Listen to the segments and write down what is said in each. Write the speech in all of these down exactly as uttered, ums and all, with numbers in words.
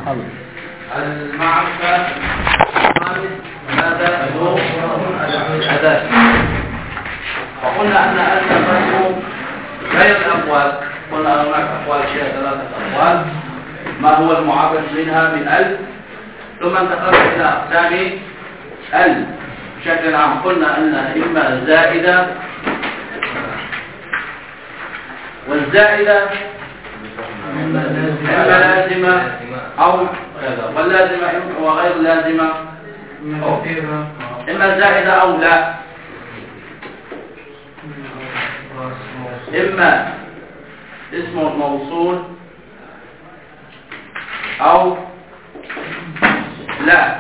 المعرفة الخامس ماذا هو الأداة. وقلنا أن ألف تقسم غير الأقوال. قلنا هناك أقوال فيها ثلاثة أقوال، ما هو المعرف منها من ألف، ثم انتقلنا إلى أقسام ألف بشكل عام. قلنا أنها إما زائدة، والزائدة إما لازمة أو كذا، واللازمة وغير لازمة، إما زائدة أو لا، إما اسم موصول أو لا،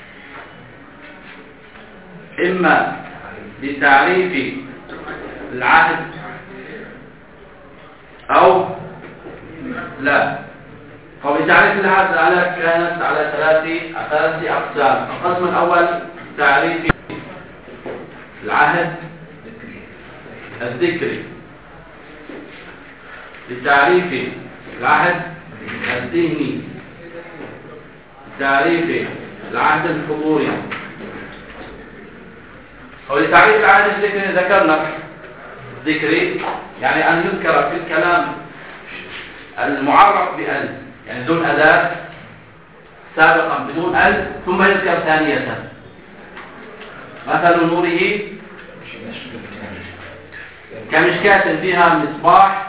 إما بتعريف العهد أو لا. وبتعريف العهد على كانت على ثلاث ثلاث أقسام. القسم الأول تعريف العهد الذكري، لتعريف العهد الذهني، تعريف العهد الحضوري. ولتعريف العهد الذكري ذكرنا الذكري يعني أن يذكر في الكلام المعرف بألف، يعني دون أداة سابقا بدون ألف، ثم يذكر ثانية. مثل نوره كمشكاة فيها مصباح،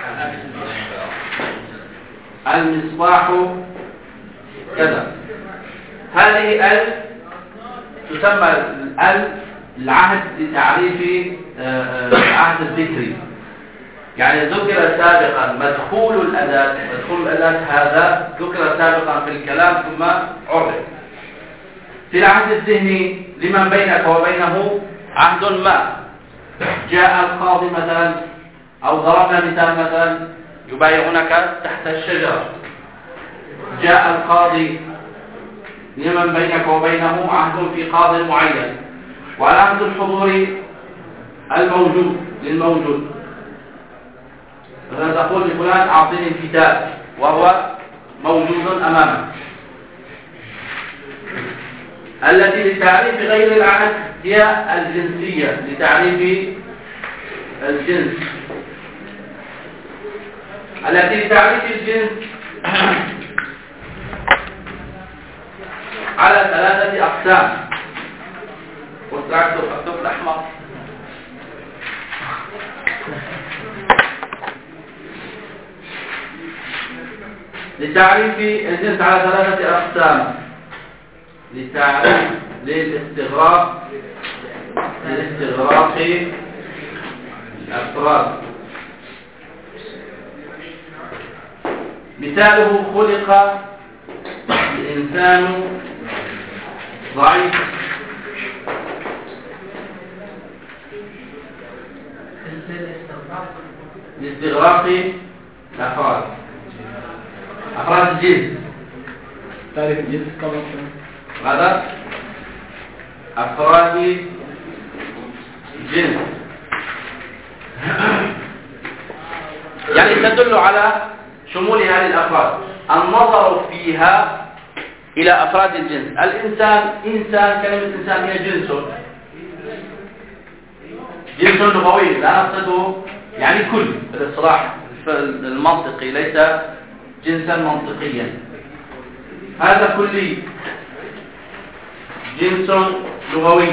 المصباح كذا. هذه ألف تسمى الألف العهد لتعريف العهد الذكري، يعني ذكر سابقا مدخول الأداة، مدخول الأداة هذا ذكر سابقا في الكلام ثم عرف. في العهد الذهني لمن بينك وبينه عهد ما، جاء القاضي مثلا، أو ضربنا مثال مثلا يبايعونك تحت الشجرة، جاء القاضي لمن بينك وبينه عهد في قاضي معين. والعهد الحضوري الموجود للموجود، مثلا تقول لفلان أعطيني الكتاب وهو موجود أمامك. التي لتعريف غير العهد هي الجنسية، لتعريف الجنس. التي لتعريف الجنس على ثلاثة أقسام. وتعرف الخط الأحمر لتعريف الجنس على ثلاثة أقسام. لتعريف للاستغراق، لاستغراق الأفراد. مثاله خلق الإنسان ضعيف، لاستغراق الأفراد، أفراد الجنس. تعرف الجنس كما ماذا؟ أفراد الجنس يعني تدل على شمول هذه الأفراد. النظر فيها إلى أفراد الجنس. الإنسان، إنسان، كلمة إنسان هي جنس، جنس لغوي، لا نقصده يعني كل بالاصطلاح المنطقي، ليس جنسا منطقيا. هذا كلي، جنس لغوي.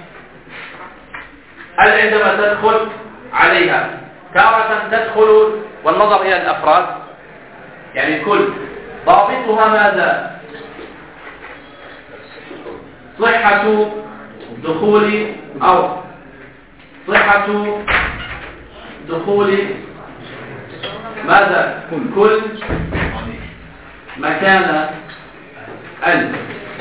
عندما تدخل عليها تارة تدخل والنظر إلى الأفراد يعني كل. ضابطها ماذا؟ صحة دخول أو صحة دخول ماذا؟ كل مكان ال.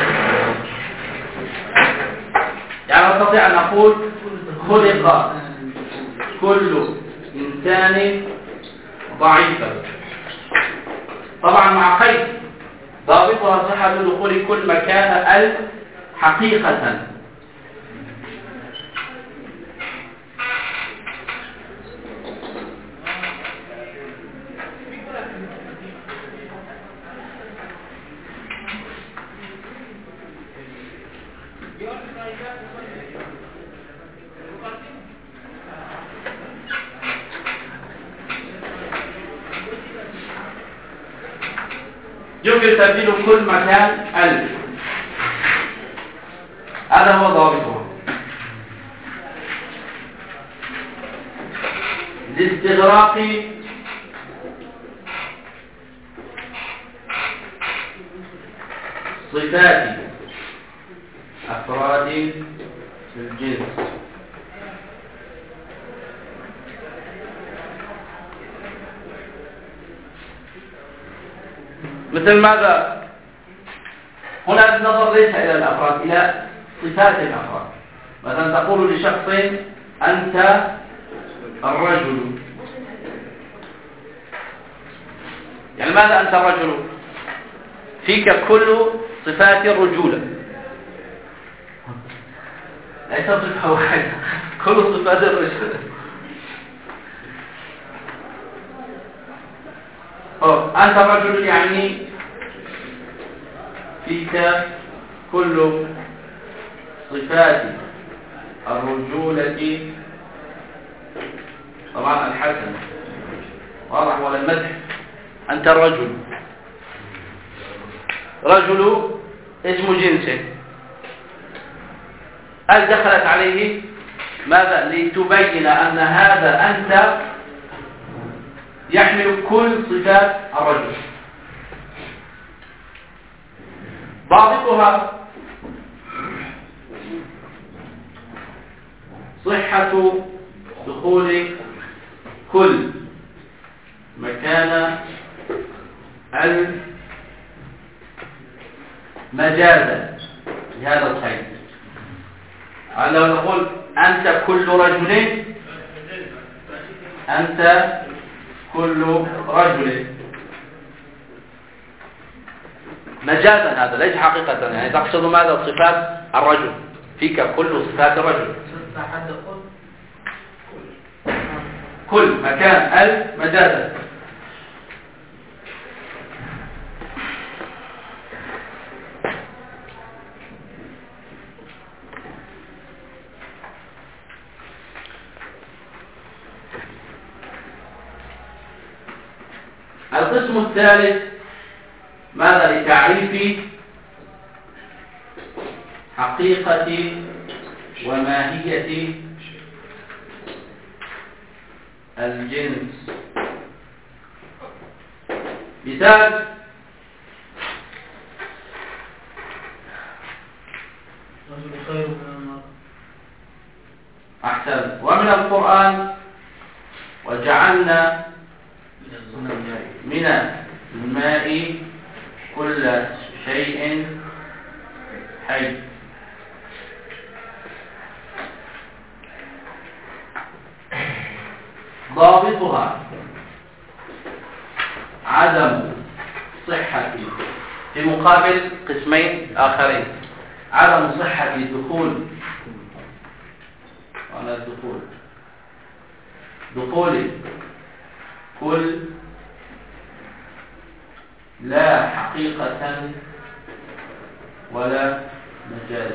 يعني نستطيع أن نقول خلق كل إنسان ضعيفا، طبعا مع قيد ضابطها صحة دخول كل مكان ال حقيقة. يمكن تبديل كل مكان ألف. هذا هو ضابطه. لاستغراق صفات أفراد الجنس. مثل ماذا؟ هنا النظر ليس إلى الأفراد، إلى صفات الأفراد. مثلا تقول لشخص أنت الرجل، يعني ماذا أنت الرجل؟ فيك كل صفات الرجولة، ليس صفة واحدة، كل صفات الرجولة. أنت الرجل يعني فيك كل صفات الرجولة، طبعا الحسن واضح ولا المدح. أنت الرجل، رجل اسم جنسه، هل دخلت عليه ماذا؟ لتبين أن هذا أنت يحمل كل صفات الرجل. ضابطها صحة دخول كل مكان المجازة لهذا الخير. لو نقول أنت كل رجل، أنت كل رجل مجازا، هذا ليس حقيقة، يعني تقصد ماذا؟ صفات الرجل، فيك كل صفات الرجل، كل مكان المجازا. القسم الثالث ماذا؟ لتعريف حقيقة وماهية الجنس. مثال: أحسن. ومن القرآن: وجعلنا من الماء كل شيء حي. ضابطها عدم صحة، في مقابل قسمين آخرين: عدم صحة دخول ولا دخول دخول كل لا حقيقة ولا مجاز.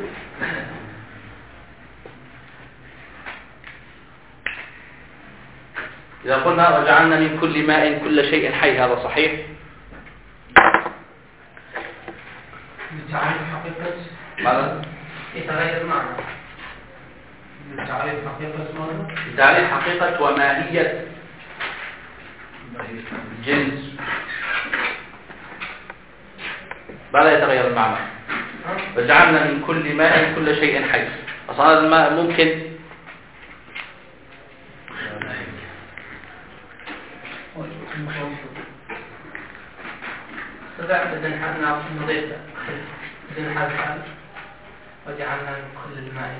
إذا قلنا وجعلنا من كل ماء كل شيء حي، هذا صحيح؟ لتعريف حقيقة ماذا؟ يتغير المعنى. لتعريف حقيقة ماذا؟ لتعريف حقيقة وماهية جنس، ماذا يتغير المعنى؟ وجعلنا من كل ماء كل شيء حي. أصلا هذا الماء ممكن استطعت إذن حالنا نضيف إذن حال حال وجعلنا من كل الماء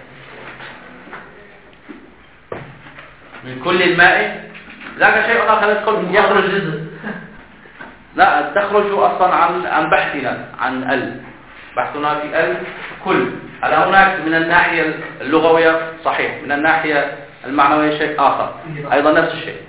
من كل الماء. ذاك شيء آخر يدخل يخرج جزء، لا تخرج أصلا عن عن بحثنا عن ال بحثنا في ال كل. على هناك من الناحية اللغوية صحيح، من الناحية المعنوية شيء آخر أيضا نفس الشيء.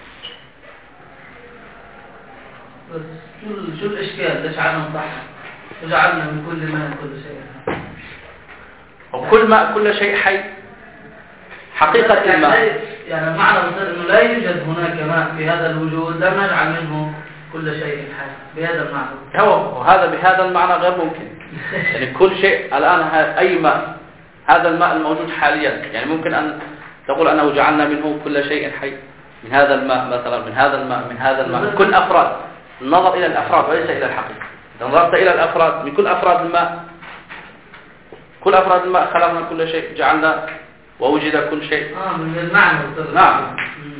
شو شو الإشكال؟ ليش عدم صح؟ وجعلنا من كل ماء كل شيء حي. وكل ماء كل شيء حي حقيقة يعني الماء، يعني معنى بصير انه لا يوجد هناك ماء في هذا الوجود لم نجعل منه كل شيء حي بهذا المعنى. هو وهذا بهذا المعنى غير ممكن. يعني كل شيء الآن أي ماء، هذا الماء الموجود حاليا، يعني ممكن أن تقول أنه جعلنا منه كل شيء حي، من هذا الماء مثلا، من هذا الماء، من هذا الماء، من كل أفراد. النظر إلى الأفراد وليس إلى الحقيقة. إذا نظرت إلى الأفراد، من كل أفراد الماء، كل أفراد الماء خلقنا كل شيء، جعلنا ووجد كل شيء. آه من المعنى. نعم.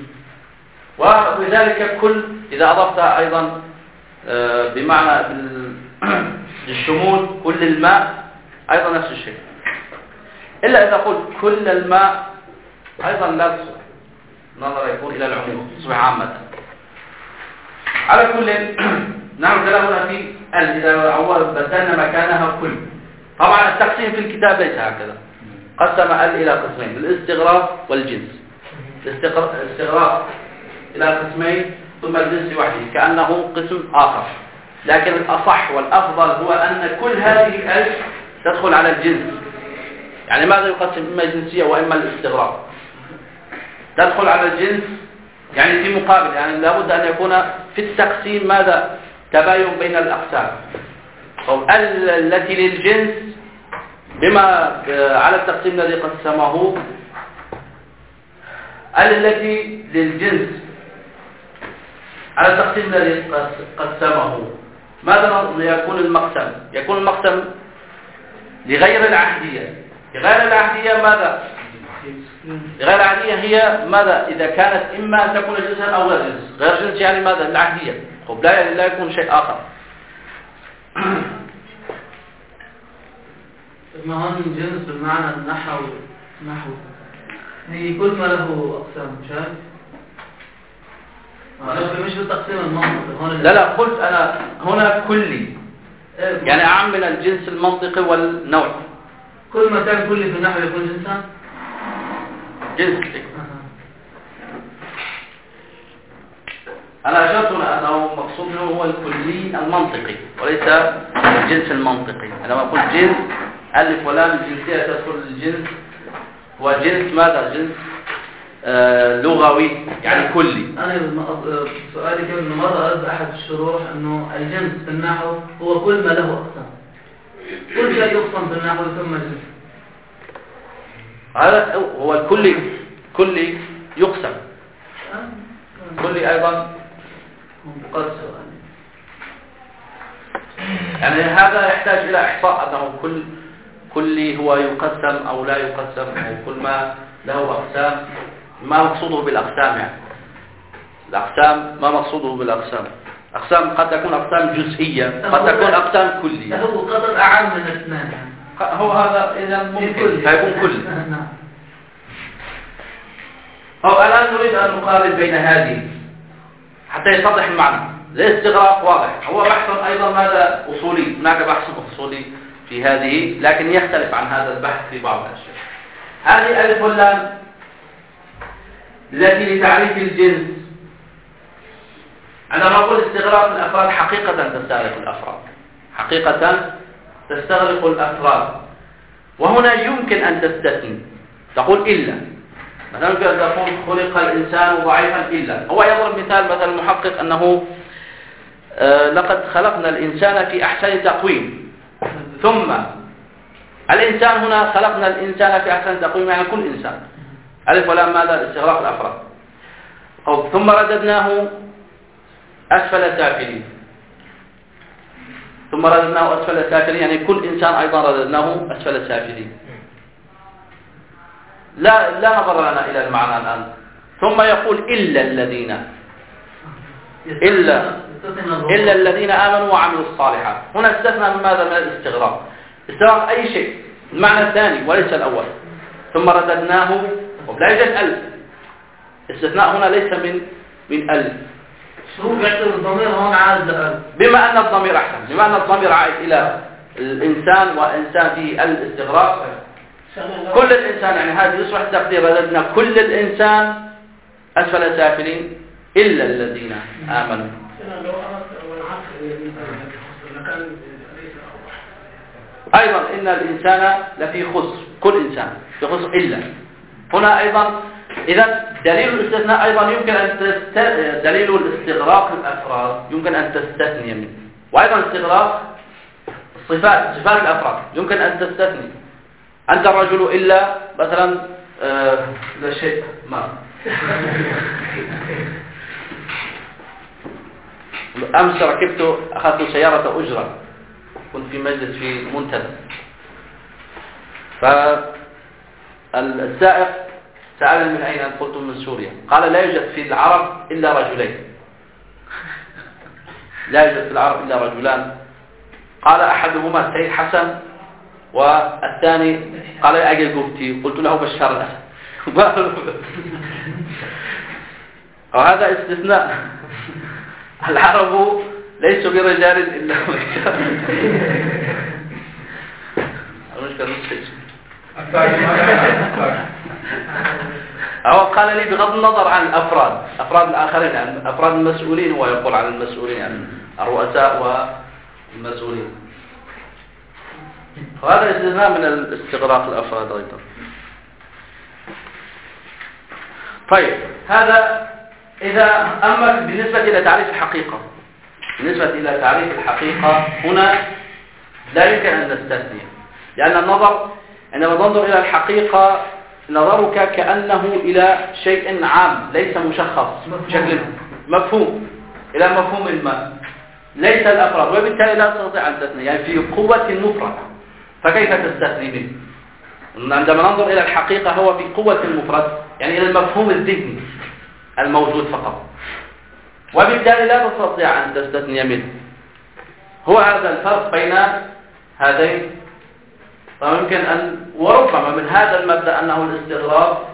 ولذلك كل إذا أضفتها أيضا بمعنى بالشمول كل الماء أيضا نفس الشيء، إلا إذا قلت كل الماء أيضا لا تصح، نظر يكون إلى العموم تصبح عامة. على كل نعم كلامنا في ال إذا أول بدلنا مكانها كل. طبعا التقسيم في الكتاب ليس هكذا، قسم ال إلى قسمين، الاستغراق والجنس. الاستغراق إلى قسمين ثم الجنس وحده كأنه قسم آخر، لكن الأصح والأفضل هو أن كل هذه ال تدخل على الجنس. يعني ماذا يقسم؟ إما الجنسية وإما الاستغراق. تدخل على الجنس يعني في مقابل، يعني لابد أن يكون في التقسيم ماذا؟ تباين بين الأقسام. أو ال التي للجنس بما على التقسيم الذي قسمه، ال التي للجنس على التقسيم الذي قسمه ماذا يكون المقسم؟ يكون المقسم لغير العهدية. لغير العهدية ماذا؟ غير العهدية هي ماذا؟ إذا كانت إما أن تكون جنسا أو غير جنس. غير جنس يعني ماذا؟ العهدية. خب لا يعني لا يكون شيء آخر. ما هون جنس بمعنى النحو نحو هي كل ما له أقسام شايف؟ مش بالتقسيم المنطقي هون. لا لا قلت أنا هنا كلي، يعني أعم من الجنس المنطقي والنوع. كل ما كان كلي في النحو يكون جنسا؟ جنس. أنا أشرت هنا أنه مقصود منه هو الكلي المنطقي وليس الجنس المنطقي. عندما أقول جنس ألف ولام الجنسية تدخل الجنس، وجنس ماذا؟ جنس آه لغوي يعني كلي. أنا سؤالي كم إنه مرة قلت أحد الشروح إنه الجنس في النحو هو كل ما له أقسام. كل شيء يقسم في النحو ثم جنس. هذا هو الكلي، كلي يقسم. كلي أيضا مقسم. يعني هذا يحتاج إلى إحصاء أنه كل كلي هو يقسم أو لا يقسم، أو كل ما له أقسام. ما مقصوده بالأقسام؟ يعني الأقسام ما مقصوده بالأقسام؟ أقسام قد تكون أقسام جزئية، قد تكون أقسام كلية. هو قدر أعم من اثنين يعني. هو هذا إذا ممكن فيكون كلي. أو الآن نريد أن نقارن بين هذه حتى يتضح المعنى. الاستغراق واضح، هو بحث أيضا ماذا؟ أصولي. هناك بحث أصولي في هذه، لكن يختلف عن هذا البحث في بعض الأشياء. هذه ألف واللام التي لتعريف الجنس. عندما نقول استغراق الأفراد حقيقة تستغرق الأفراد، حقيقة تستغرق الأفراد. وهنا يمكن أن تستثني، تقول إلا. مثلا يمكن أن تقول خلق الإنسان ضعيفا إلا. هو يضرب مثال مثلا المحقق أنه آه لقد خلقنا الإنسان في أحسن تقويم. ثم الإنسان هنا خلقنا الإنسان في أحسن تقويم يعني كل إنسان. ألف ولام ماذا؟ استغراق الأفراد. أو ثم رددناه أسفل سافلين. ثم رددناه أسفل سافلين يعني كل إنسان أيضا رددناه أسفل سافلين. لا لا نظر لنا إلى المعنى الآن. ثم يقول إلا الذين إلا إلا الذين آمنوا وعملوا الصالحات. هنا استثنى من ماذا؟ من الاستغراق. استغراق أي شيء، المعنى الثاني وليس الأول. ثم رددناه ولا يوجد ألف. استثناء هنا ليس من من ألف. شو بيعتبر الضمير هون عائد لألف؟ بما أن الضمير أحسن، بما أن الضمير عائد إلى الإنسان وإنسان فيه الاستغراق. كل الإنسان يعني هذا يصبح التقدير رددنا كل الإنسان أسفل سافلين إلا الذين آمنوا. أيضا إن الإنسان لفي خسر، كل إنسان في خسر إلا. هنا أيضا إذا دليل الاستثناء أيضا يمكن أن تست... دليل الاستغراق الأفراد يمكن أن تستثني منه، وأيضا استغراق الصفات صفات الأفراد يمكن أن تستثني. أنت الرجل إلا مثلا آه... لا شيء ما أمس ركبت أخذت سيارة أجرة، كنت في مجلس في منتدى، فالسائق سألني من أين؟ قلت من سوريا. قال لا يوجد في العرب إلا رجلين، لا يوجد في العرب إلا رجلان. قال أحدهما السيد حسن والثاني قال أجل قفتي. قلت له بشار الأسد. وهذا استثناء، العرب ليسوا برجال إلا بشار. المشكلة نصف هو قال لي بغض النظر عن الأفراد أفراد الآخرين، يعني أفراد المسؤولين، هو يقول عن المسؤولين يعني الرؤساء والمسؤولين. وهذا استثناء من الاستغراق الأفراد أيضا. طيب هذا إذا أما بالنسبة إلى تعريف الحقيقة، بالنسبة إلى تعريف الحقيقة هنا لا يمكن أن نستثني، لأن النظر عندما ننظر إلى الحقيقة نظرك كأنه إلى شيء عام ليس مشخص بشكل مفهوم، إلى مفهوم ما ليس الأفراد، وبالتالي لا تستطيع أن تستثني، يعني في قوة المفرد فكيف تستثني منه؟ عندما ننظر إلى الحقيقة هو في قوة المفرد، يعني إلى المفهوم الذهني الموجود فقط، وبالتالي لا تستطيع أن تستثني منه. هو هذا الفرق بين هذين. فممكن أن وربما من هذا المبدأ أنه الاستغراق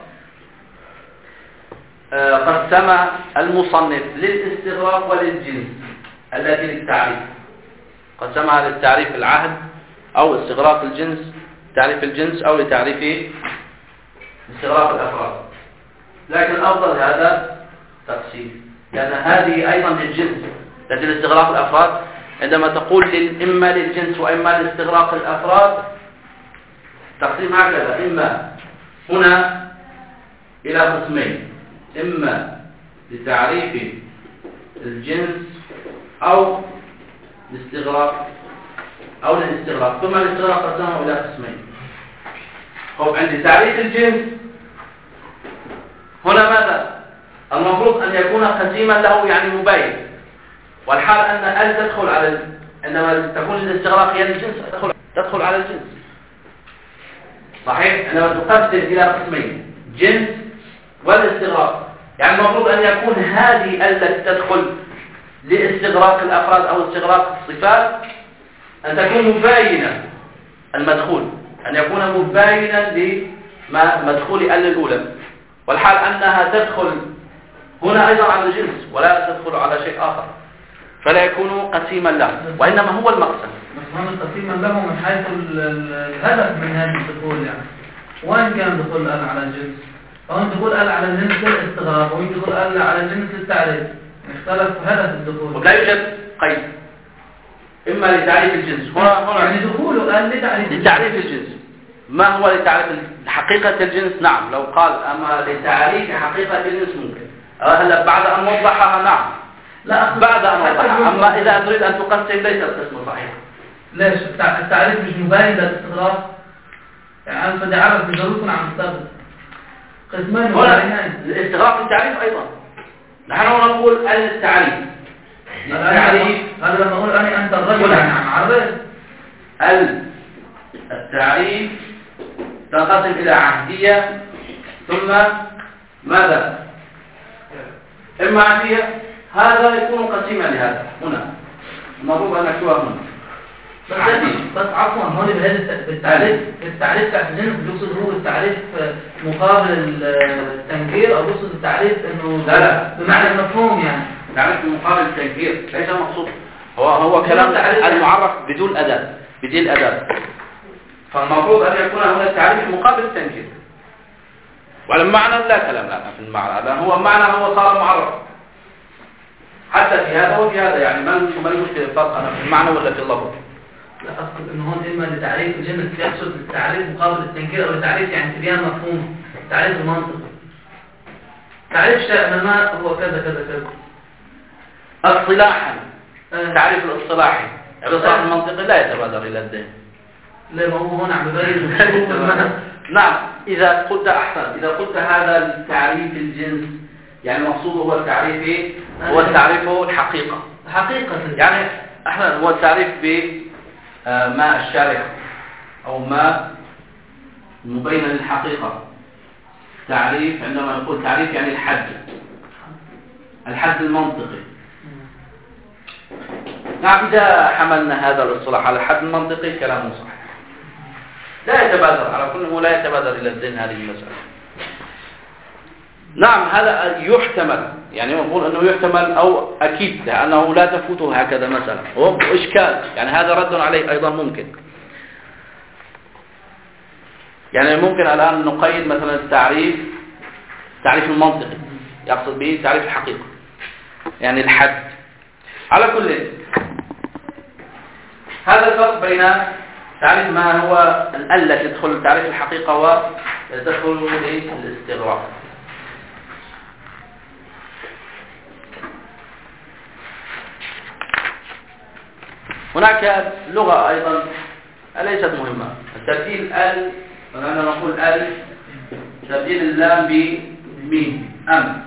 قسم المصنف للاستغراق وللجنس التي للتعريف، قسمها للتعريف العهد أو استغراق الجنس تعريف الجنس أو لتعريف استغراق الأفراد. لكن الأفضل هذا تقسيم، لأن هذه أيضا للجنس التي لاستغراق الأفراد. عندما تقول إما للجنس وإما لاستغراق الأفراد تقسيم هكذا، إما هنا إلى قسمين، إما لتعريف الجنس أو الاستغراق أو للاستغراق، ثم الاستغراق قسمه إلى قسمين. طب عندي تعريف الجنس هنا ماذا؟ المفروض أن يكون قسيما له يعني مبين، والحال أن ال تدخل على ال... عندما تكون الاستغراق هي الجنس تدخل تدخل على الجنس، صحيح؟ عندما تقسم إلى قسمين جنس والاستغراق، يعني المفروض أن يكون هذه التي تدخل لاستغراق الأفراد أو استغراق الصفات أن تكون مباينة المدخول، أن يكون مباينا لمدخول ال الأولى، والحال أنها تدخل هنا أيضا على الجنس ولا تدخل على شيء آخر، فلا يكون قسيما له، وإنما هو المقسم. نحن قسيما له من حيث الهدف من هذا الدخول، يعني وإن كان دخول ال على الجنس، فأنت تقول ال على الجنس للاستغراق، وإنت تقول ال على الجنس للتعريف، اختلف هدف الدخول. ولا يوجد قيد، إما لتعريف الجنس هنا هنا يعني دخوله ال لتعريف لتعريف الجنس. ما هو لتعريف حقيقة الجنس؟ نعم، لو قال أما لتعريف حقيقة الجنس ممكن. هلا بعد أن وضحها نعم، لا بعد أن وضحها. أما إذا تريد أن تقسم ليس القسم صحيح. ليش؟ التعريف مش مبين للاستغراق، يعني أنت بدي أعرف بضرورة عن مستغرق قسمان هنا الاستغراق التعريف أيضا. نحن نقول التعريف التعريف هذا لما أقول أنا أنت الرجل يعني عم عرف التعريف تنقسم إلى عهدية ثم ماذا؟ إما عهدية، هذا يكون قسيما لهذا هنا، المفروض أن نكتبها هنا. بس بس عفوا هون بهذا التعريف التعريف تاع الجنس بيقصد هو التعريف مقابل التنكير، او بيقصد التعريف انه لا لا بمعنى المفهوم، يعني تعريف مقابل التنكير ليس المقصود. هو هو كلام المعرف بدون أداة بدون أداة، فالمفروض أن يكون هنا التعريف مقابل التنكير. وعلى المعنى لا كلام لا في المعنى، لأن هو معنى هو صار معرف. حتى في هذا وفي هذا، يعني ما ما المشكلة الفرق أنا في المعنى ولا في اللفظ؟ لا أقصد إنه هون إما لتعريف الجنس يقصد التعريف مقابل التنكير، أو لتعريف يعني تبيان مفهوم، تعريف المنطق. تعريف شأن ما هو كذا كذا كذا. اصطلاحا تعريف الاصطلاحي الاصطلاح المنطقي لا يتبادر إلى الذهن. لا، ما هو هون عم ببين. نعم، إذا قلت أحسن، إذا قلت هذا التعريف الجنس يعني المقصود هو التعريف إيه؟ هو التعريف الحقيقة. حقيقة يعني احنا هو التعريف بما الشارع أو ما مبين للحقيقة. تعريف عندما نقول تعريف يعني الحد، الحد المنطقي. نعم، إذا حملنا هذا الاصطلاح على الحد المنطقي كلامه صحيح، لا يتبادر على كل لا يتبادر إلى الذهن هذه المسألة. نعم، هذا يحتمل، يعني نقول أنه يحتمل أو أكيد، لأنه لا تفوته هكذا مسألة، هو إشكال، يعني هذا رد عليه أيضا ممكن. يعني ممكن الآن نقيد مثلا التعريف تعريف المنطقي، يقصد به تعريف الحقيقة، يعني الحد. على كل هذا الفرق بين تعريف ما هو الألة تدخل تعريف الحقيقة وتدخل الاستغراق. هناك لغة أيضا ليست مهمة، تبديل ال، فأنا نقول ال تبديل اللام بميم أم.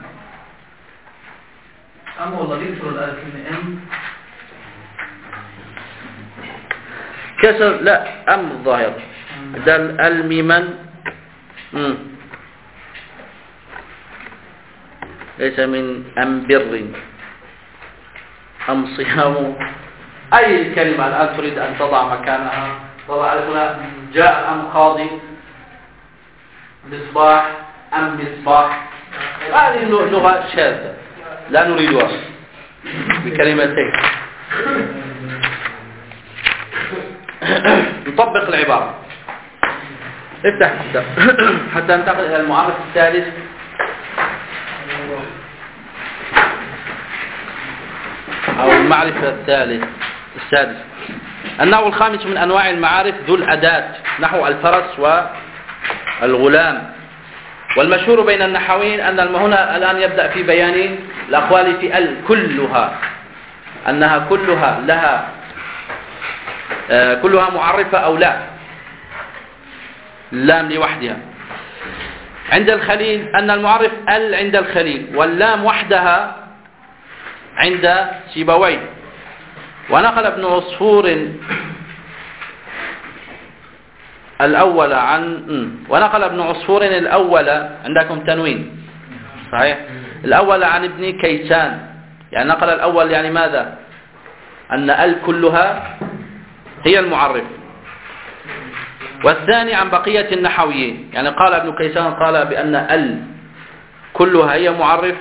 أم والله بيكسر الألف من أم كسر، لا أم الظاهر دل الميما ليس من أم بر أم صيام. أي الكلمة الآن تريد أن تضع مكانها، طبعا هنا جاء أم خاضي، مصباح أم مصباح، هذه لغة شاذة لا نريدها بكلمتين. نطبق العبارة، افتح كتاب حتى ننتقل إلى المعرف الثالث. أو المعرفة الثالث السادس. النوع الخامس من أنواع المعارف ذو الأداة، نحو الفرس والغلام. والمشهور بين النحويين أن هنا الآن يبدأ في بيان الأقوال في ال كلها، أنها كلها لها آه كلها معرفة أو لا، اللام لوحدها. عند الخليل أن المعرف ال عند الخليل، واللام وحدها عند سيبويه. ونقل ابن عصفور الأول عن ونقل ابن عصفور الأول، عندكم تنوين صحيح، الأول عن ابن كيسان، يعني نقل الأول يعني ماذا؟ أن ال كلها هي المعرف. والثاني عن بقية النحويين، يعني قال ابن كيسان قال بأن ال كلها هي معرف،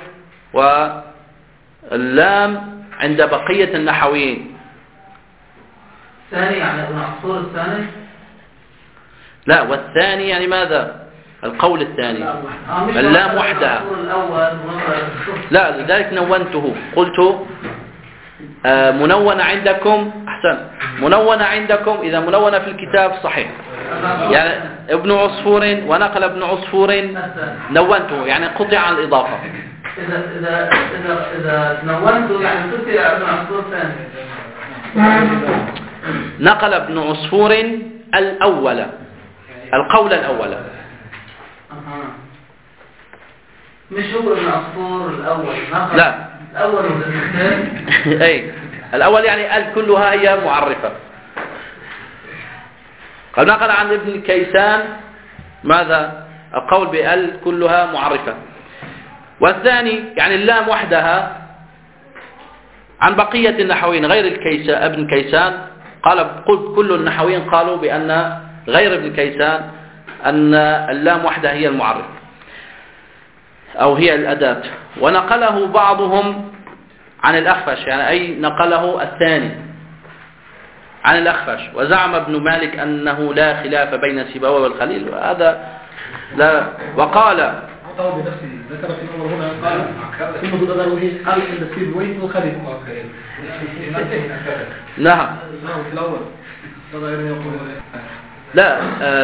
واللام عند بقية النحويين. الثاني يعني ابن عصفور الثاني؟ لا، والثاني يعني ماذا؟ القول الثاني اللام وحدها. لا، لذلك نونته، قلت آه منونة عندكم، أحسن، منونة عندكم، إذا منونة في الكتاب صحيح، يعني ابن عصفور ونقل ابن عصفور نونته، يعني قطع عن الإضافة. إذا إذا إذا إذا نونته يعني قطع ابن عصفور ثاني. نقل ابن عصفور الأول، القول الأول. مش هو ابن عصفور الأول، نقل لا الأول والثاني. أي الأول يعني ال كلها هي معرفة. قال نقل عن ابن كيسان ماذا؟ القول بال كلها معرفة. والثاني يعني اللام وحدها عن بقية النحويين غير الكيسان ابن كيسان. قال كل النحويين قالوا بأن غير ابن كيسان أن اللام وحدها هي المعرف أو هي الأداة. ونقله بعضهم عن الأخفش، يعني أي نقله الثاني عن الأخفش. وزعم ابن مالك أنه لا خلاف بين سيبويه والخليل، وهذا لا. وقال أخطأ بنفسه، ذكر في الأول هنا قال ثم تدرجه قال عند سيبويه وخليل. نعم. نعم في الأول. لا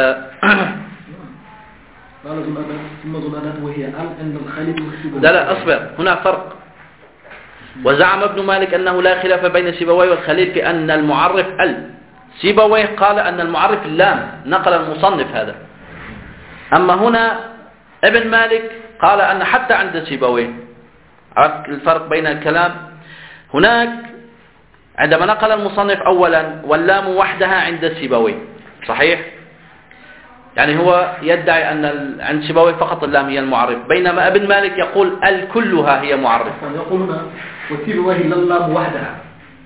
لا لا أصبر، هنا فرق. وزعم ابن مالك أنه لا خلاف بين سيبويه والخليل في أن المعرف ال. سيبويه قال أن المعرف اللام، نقل المصنف هذا. أما هنا ابن مالك قال أن حتى عند سيبويه، عرفت الفرق بين الكلام؟ هناك عندما نقل المصنف أولا واللام وحدها عند سيبويه صحيح؟ يعني هو يدعي أن عند سيبويه فقط اللام هي المعرف، بينما ابن مالك يقول ال كلها هي معرف. يقول هنا وسيبويه اللام وحدها.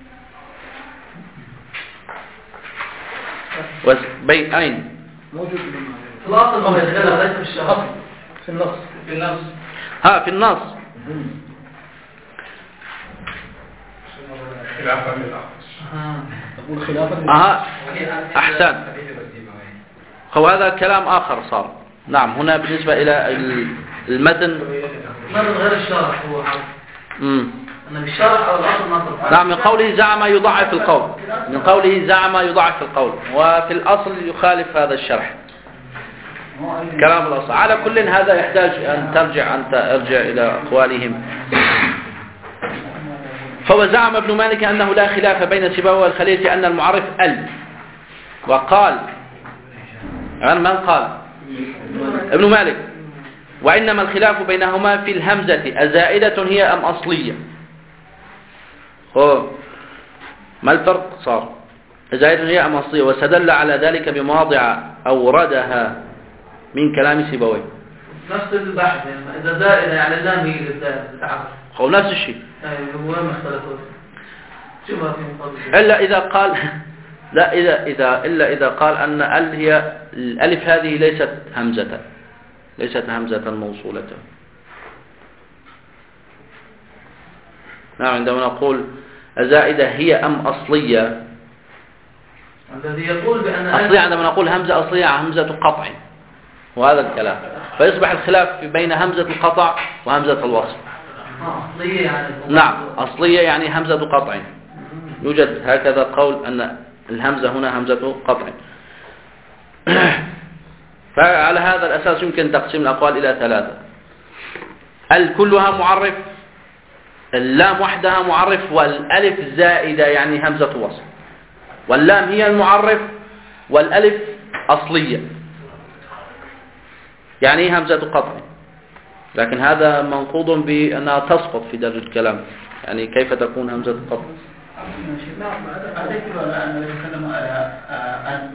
بين أين؟ موجود في الأصل ما يتكلم ليس في الشهر، في النص. في النص. ها في النص. خلافا للأخص. تقول خلافا. أها أحسن. هو هذا كلام آخر صار. نعم هنا بالنسبة إلى المتن. متن غير الشرح هو. امم. أن بالشرح على الأصل نص. نعم من قوله زعم يضعف القول. من قوله زعم يضعف القول، وفي الأصل يخالف هذا الشرح. كلام الأصل. على كل هذا يحتاج أن ترجع أنت ارجع إلى أقوالهم. فهو زعم ابن مالك أنه لا خلاف بين سيبويه والخليل في أن المعرف ال. وقال عن من قال؟ ابن مالك. وإنما الخلاف بينهما في الهمزة أزائدة هي أم أصلية. هو ما الفرق صار؟ أزائدة هي أم أصلية، واستدل على ذلك بمواضع أوردها من كلام سيبويه. نفس البحث يعني إذا زائدة يعني اللام هي الزائدة. هو نفس الشيء. أيوه ما اختلفوا. شو ما في مقابل. إلا إذا قال لا إذا إذا إلا إذا قال أن ال هي الألف هذه ليست همزة، ليست همزة موصولة. نعم عندما نقول الزائدة هي أم أصلية. الذي يقول بأن أصلية عندما نقول همزة أصلية همزة قطع، وهذا الكلام. فيصبح الخلاف بين همزة القطع وهمزة الوصل. أصلية يعني. نعم أصلية يعني همزة قطع. يوجد هكذا قول أن الهمزة هنا همزة قطع. فعلى هذا الأساس يمكن تقسيم الأقوال إلى ثلاثة. ال كلها معرف، اللام وحدها معرف، والألف زائدة يعني همزة وصل. واللام هي المعرف والألف أصلية يعني همزة قطع. لكن هذا منقوض بأنها تسقط في درج الكلام. يعني كيف تكون همزة قطع؟ أذكر أن يتكلم على أن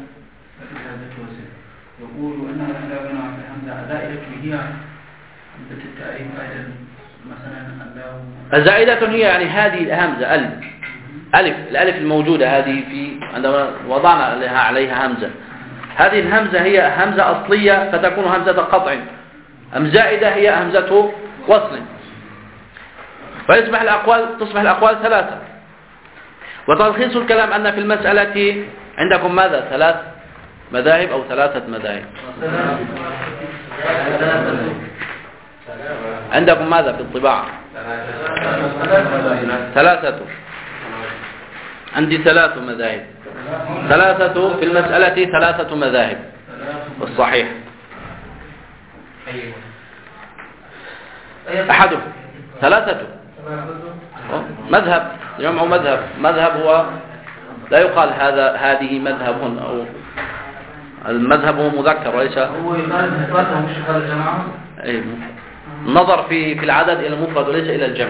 يقول أن الأداة في الهمزة زائدة هي همزة التعريف أيضا مثلا الزائدة هي يعني هذه الهمزة ال ألف الألف الموجودة هذه في عندما وضعنا لها عليها همزة، هذه الهمزة هي همزة أصلية فتكون همزة قطع، أم زائدة هي همزة وصل. فيصبح الأقوال تصبح الأقوال ثلاثة. وتلخيص الكلام أن في المسألة عندكم ماذا؟ ثلاث مذاهب أو ثلاثة مذاهب. عندكم ماذا في الطباعة؟ ثلاثة. عندي ثلاث مذاهب. ثلاثة في المسألة ثلاثة مذاهب الصحيح. أحدهم ثلاثة مذهب، جمع مذهب. مذهب هو لا يقال هذا هذه مذهب، أو المذهب هو مذكر وليس هو ثلاثة مش خارج الجماعة. أي النظر في في العدد إلى المفرد وليس إلى الجمع.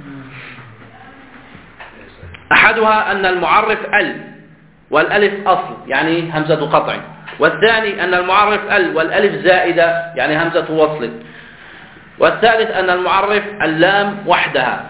أحدها أن المعرف ال والألف أصل يعني همزة قطع، والثاني أن المعرف ال والألف زائدة يعني همزة وصل، والثالث أن المعرف اللام وحدها.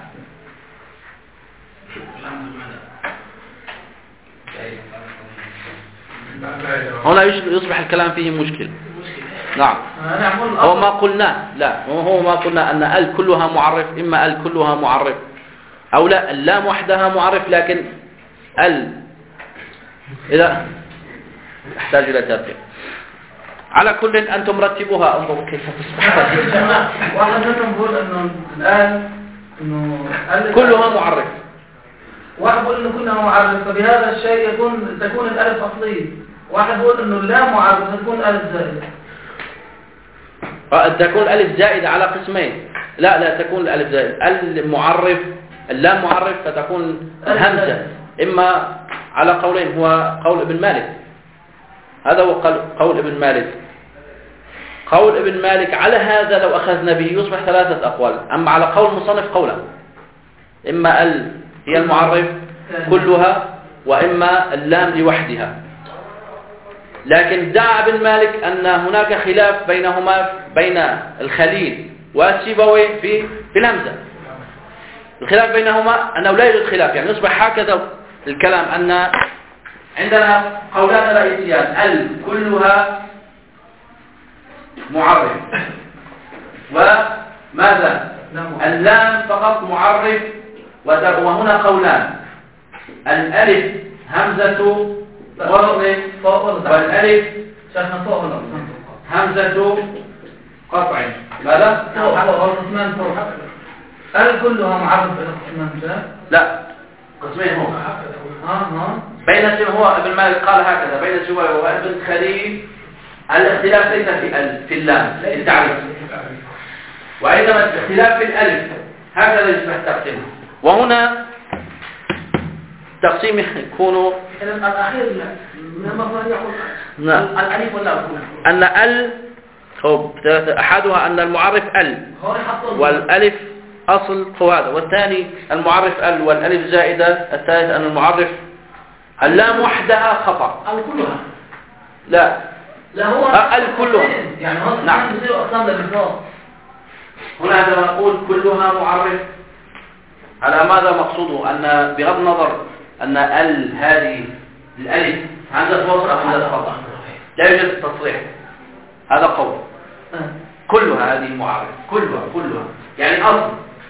هنا يصبح الكلام فيه مشكل. نعم هو ما قلنا لا هو ما قلنا أن ال كلها معرف، إما ال كلها معرف أو لا اللام وحدها معرف، لكن ال إذا تحتاج إلى ترتيب. على كل أنتم رتبوها، انظروا كيف تصبح. واحد منهم بيقول انه الآن انه كلها معرف. واحد بيقول انه كلها معرف، فبهذا الشيء يكون تكون الألف أصلية. واحد بيقول انه اللام معرف تكون ألف زائدة. تكون الألف زائدة على قسمين. لا لا تكون الألف زائدة. المعرف اللام معرف فتكون الهمزة إما على قولين، هو قول ابن مالك، هذا هو قول ابن مالك. قول ابن مالك على هذا لو أخذنا به يصبح ثلاثة أقوال. أما على قول المصنف قولا، إما ال هي المعرف كلها، وإما اللام لوحدها. لكن دعا ابن مالك أن هناك خلاف بينهما بين الخليل والسيبوي في في الهمزة. الخلاف بينهما أنه لا يوجد خلاف، يعني يصبح هكذا الكلام أن عندنا قولان رئيسيان: ال كلها معرف، وماذا؟ اللام فقط معرف. وهنا قولان: الألف همزة وصل، والألف همزة قطع. ماذا؟ ال كلها معرف إلى قسمان. لا، قسمين هو. اه بين هو ابن مالك قال هكذا: بين السوية وابن خليل الاختلاف ليس في ال في اللام في التعريف، وإنما الاختلاف في الألف. هكذا يصبح تقسيمه. وهنا تقسيم يكون الأخير لما يقول نعم الألف ولا أن ال هو أحدها أن المعرف ال والألف أصل هو هذا، والثاني المعرف ال والألف زائدة، الثالث أن المعرف اللام وحدها خطأ. ال كلها لا لا هو ال كلها يعني هو نعم. بيصير أقسام للإفراد. هنا عندما نقول كلها معرف، على ماذا مقصوده؟ أن بغض النظر أن ال هذه الألف همزة وصل أو همزة خطأ، لا يوجد تصريح. هذا قول كلها هذه معرف، كلها كلها يعني أصل.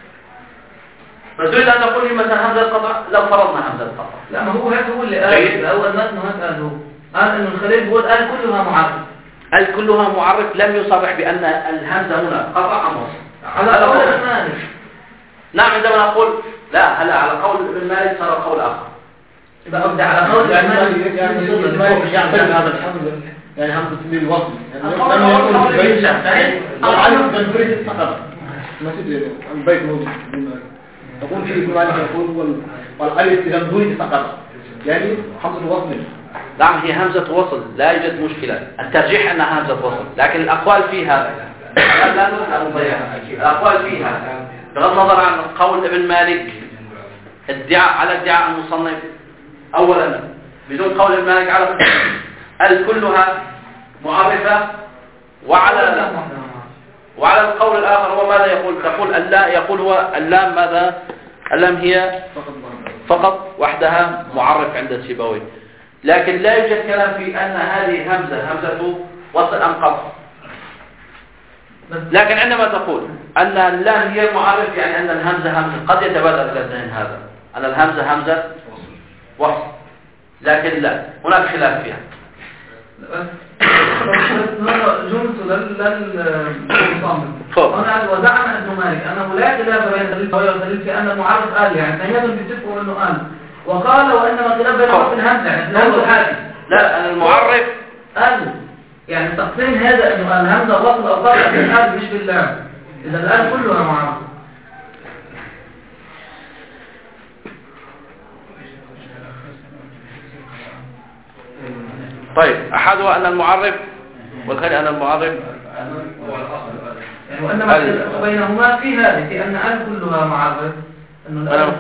فتريد أن تقول لي مثلا همزة قطع، لو فرضنا همزة قطع. لا، ما هو هيك هو اللي قال أول متن هيك قال هو قال إنه الخليل بيقول ال كلها معرف. ال كلها معرف لم يصرح بأن الهمزة هنا قطع أم وصل. على قول ابن مالك. نعم، عندما نقول لا هلا على قول ابن مالك صار قول آخر. يبقى أبدأ على قول ابن مالك يعني المالك يعني هذا الحمد يعني همزة للوصل يعني لما يقول البيت العلم تنفرد فقط ما تدري البيت موجود تقول في ابن مالك يقول والألف إذا انفرد فقط يعني همزة الوصل. نعم، هي همزة وصل، لا يوجد مشكلة. الترجيح أنها همزة وصل، لكن الأقوال فيها لا الأقوال فيها بغض النظر عن قول ابن مالك ادعاء على ادعاء المصنف أولا بدون قول ابن مالك على ال كلها معرفة، وعلى وعلى القول الآخر هو ماذا يقول؟ تقول اللا يقول هو اللام ماذا؟ اللام هي فقط وحدها معرف عند السيبوي، لكن لا يوجد كلام في أن هذه همزة همزة وصل أم قطع. لكن عندما تقول أن اللام هي المعرف يعني أن الهمزة همزة، قد يتبادر إلى الذهن هذا أن الهمزة همزة وصل، لكن لا، هناك خلاف فيها. جملة للمصمم هنا وزعم ابن مالك أنه لا خلاف بين الخليل والخليل في أن المعرف قال يعني تهيئة بيتفقوا أنه قال، وقال وإنما خلاف بين حرف الهمزة يعني الهمزة الحادث. لا، أنا المعرف قال يعني تقسيم هذا أنه الهمزة وصل أو قطع بالحال مش باللام، إذا الآن كلها معرف. طيب، أحدها أن المعرف والثاني أن المعرف يعني وإنما بينهما في هذه في أن ال كلها معرف أنه الألف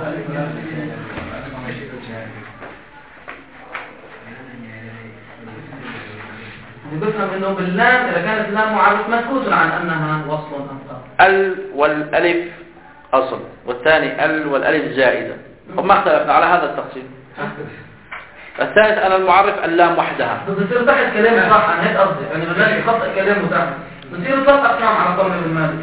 بفهم انه باللام اذا كانت اللام معرف مسكوت عن انها وصل ام قطع. ال والالف اصل، والثاني ال والالف زائده، وما اختلفنا على هذا التقسيم. الثالث ان المعرف اللام وحدها. بتصير تحت كلامه صح، انا هيك قصدي يعني بلاش خطا كلامه تحت. بتصير ثلاث اقسام على قول ابن مالك.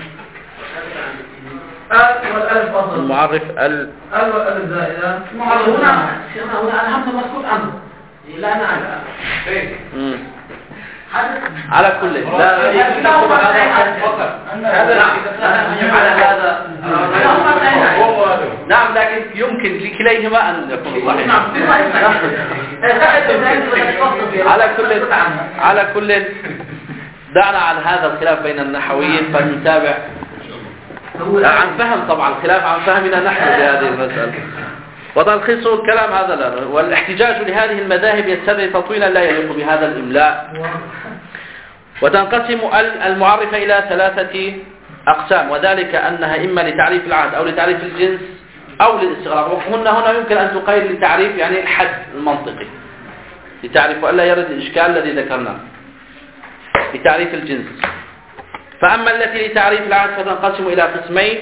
ال والالف اصل. المعرف ال ال والالف زائده. معرف هنا هنا هنا الهمزة مسكوت عنه لا نعم امم على كل لا يمكن هذا فقط هذا على هذا نعم، لكن يمكن لكليهما أن يكون صحيح. على كل على كل دعنا عن هذا الخلاف بين النحويين فنتابع عن فهم، طبعا الخلاف عن فهمنا نحن لهذه المسألة. وتلخيص الكلام هذا لا، والاحتجاج لهذه المذاهب يستدعي تطويلا لا يليق بهذا الإملاء. وتنقسم المعرفة إلى ثلاثة أقسام، وذلك أنها إما لتعريف العهد أو لتعريف الجنس أو للاستغراق. وهنا هنا يمكن أن تقيد لتعريف يعني الحد المنطقي، لتعريف وألا يرد الإشكال الذي ذكرناه لتعريف الجنس. فأما التي لتعريف العهد فتنقسم إلى قسمين.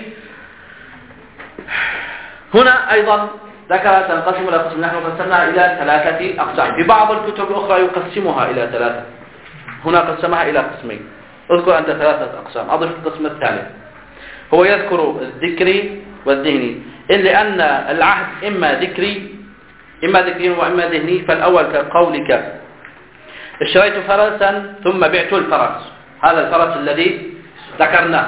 هنا أيضا ذكر تنقسم إلى قسم، نحن قسمناها إلى ثلاثة أقسام. في بعض الكتب الأخرى يقسمها إلى ثلاثة، هنا قسمها إلى قسمين. اذكر أنت ثلاثة أقسام، أضف القسم الثالث هو يذكر الذكري والذهني، إلا أن العهد إما ذكري إما ذكري وإما ذهني. فالأول كقولك اشتريت فرسا ثم بعت الفرس، هذا الفرس الذي ذكرناه،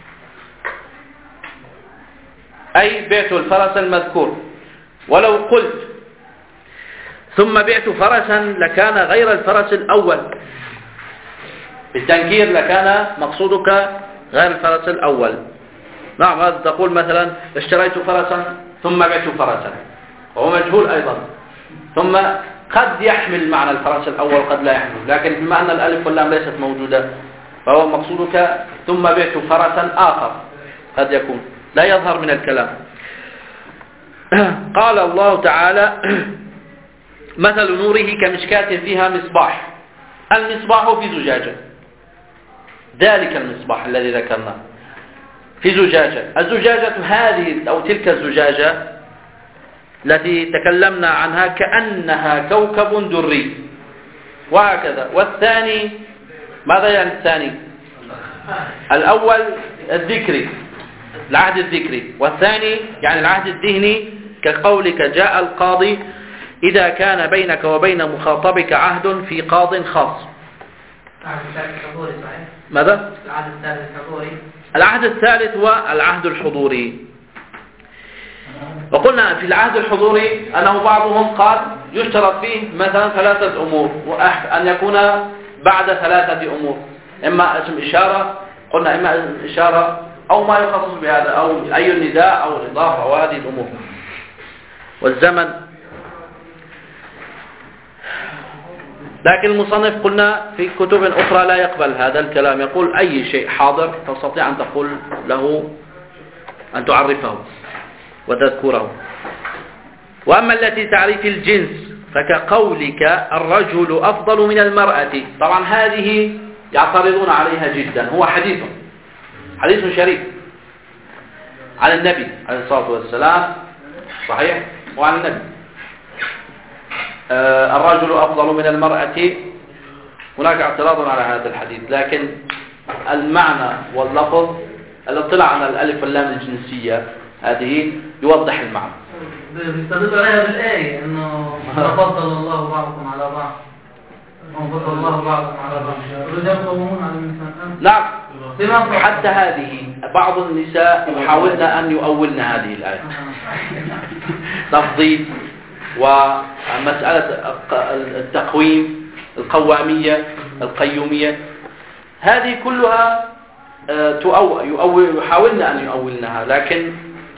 أي بعت الفرس المذكور. ولو قلت ثم بعت فرسا لكان غير الفرس الأول، بالتنكير لكان مقصودك غير الفرس الأول. نعم، هذا تقول مثلا اشتريت فرسا ثم بعت فرسا، وهو مجهول أيضا، ثم قد يحمل معنى الفرس الأول قد لا يحمل، لكن بما أن الألف واللام ليست موجودة فهو مقصودك ثم بعت فرسا آخر، قد يكون لا يظهر من الكلام. قال الله تعالى مثل نوره كمشكاة فيها مصباح. المصباح في زجاجة، ذلك المصباح الذي ذكرناه في زجاجة. الزجاجة هذه أو تلك الزجاجة التي تكلمنا عنها كأنها كوكب دري، وهكذا. والثاني ماذا يعني الثاني؟ الأول الذكري، العهد الذكري، والثاني يعني العهد الذهني كقولك جاء القاضي إذا كان بينك وبين مخاطبك عهد في قاض خاص. العهد الثالث الحضوري صحيح؟ ماذا؟ العهد الثالث الحضوري. العهد الثالث هو العهد الحضوري. وقلنا في العهد الحضوري أنه بعضهم قال يشترط فيه مثلا ثلاثة أمور، وأن يكون بعد ثلاثة أمور، إما اسم إشارة، قلنا إما اسم إشارة أو ما يخصص بهذا، أو أي النداء أو الإضافة أو هذه الأمور، والزمن. لكن المصنف قلنا في كتب أخرى لا يقبل هذا الكلام، يقول أي شيء حاضر تستطيع أن تقول له أن تعرفه وتذكره. وأما التي تعريف الجنس فكقولك الرجل أفضل من المرأة، طبعا هذه يعترضون عليها جدا، هو حديث حديث شريف عن النبي عليه الصلاة والسلام صحيح، وعن النبي آه الرجل أفضل من المرأة. هناك اعتراض على هذا الحديث، لكن المعنى واللفظ الاطلاع على الألف واللام الجنسية هذه يوضح المعنى. بيستدل عليها بالآية إنه فضل الله بعضكم على بعض، فضل الله بعضكم على بعض، الرجال قوامون على النساء. نعم، حتى هذه بعض النساء يحاولن أن يؤولن هذه الآية تفضيل ومسألة التقويم، القوامية، القيومية، هذه كلها يؤول يحاولن أن يؤولنها، لكن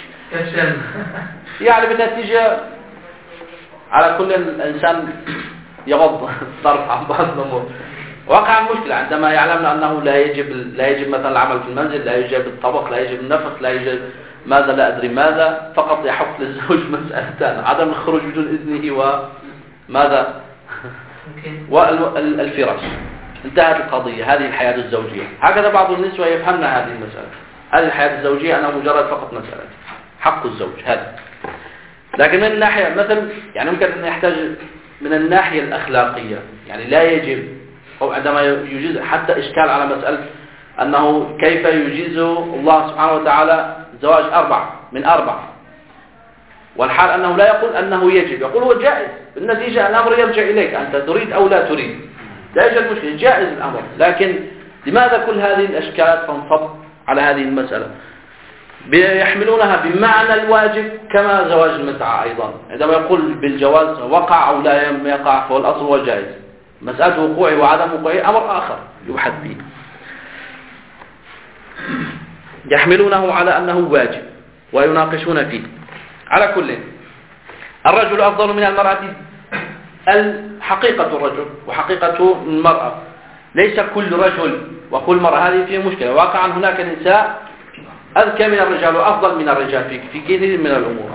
يعني بالنتيجة على كل الإنسان يغض الطرف عن بعض الأمور. وقع المشكلة عندما يعلمن أنه لا يجب لا يجب مثلا العمل في المنزل، لا يجب الطبخ، لا يجب النفخ، لا يجب ماذا لا أدري ماذا، فقط يحق للزوج مسألتان: عدم الخروج بدون إذنه وماذا والفراش. انتهت القضية، هذه الحياة الزوجية. هكذا بعض النسوة يفهمن هذه المسألة، هذه الحياة الزوجية أنها مجرد فقط مسألة حق الزوج هذا. لكن من الناحية مثل يعني ممكن أن يحتاج من الناحية الأخلاقية، يعني لا يجب، أو عندما يجيز حتى إشكال على مسألة أنه كيف يجيز الله سبحانه وتعالى زواج أربع من أربع، والحال أنه لا يقول أنه يجب، يقول هو جائز. بالنتيجة الأمر يرجع إليك، أنت تريد أو لا تريد. لا يوجد مشكلة، جائز الأمر، لكن لماذا كل هذه الأشكال تنصب على هذه المسألة؟ يحملونها بمعنى الواجب كما زواج المتعة أيضا، عندما يقول بالجواز وقع أو لا يقع فهو الأصل هو جائز، مسألة وقوعه وعدم وقوعه أمر آخر يبحث به. يحملونه على أنه واجب ويناقشون فيه. على كل، الرجل أفضل من المرأة، حقيقة الرجل وحقيقة المرأة، ليس كل رجل وكل مرأة، هذه فيها مشكلة. واقعا هناك نساء أذكى من الرجال وأفضل من الرجال في في كثير من الأمور،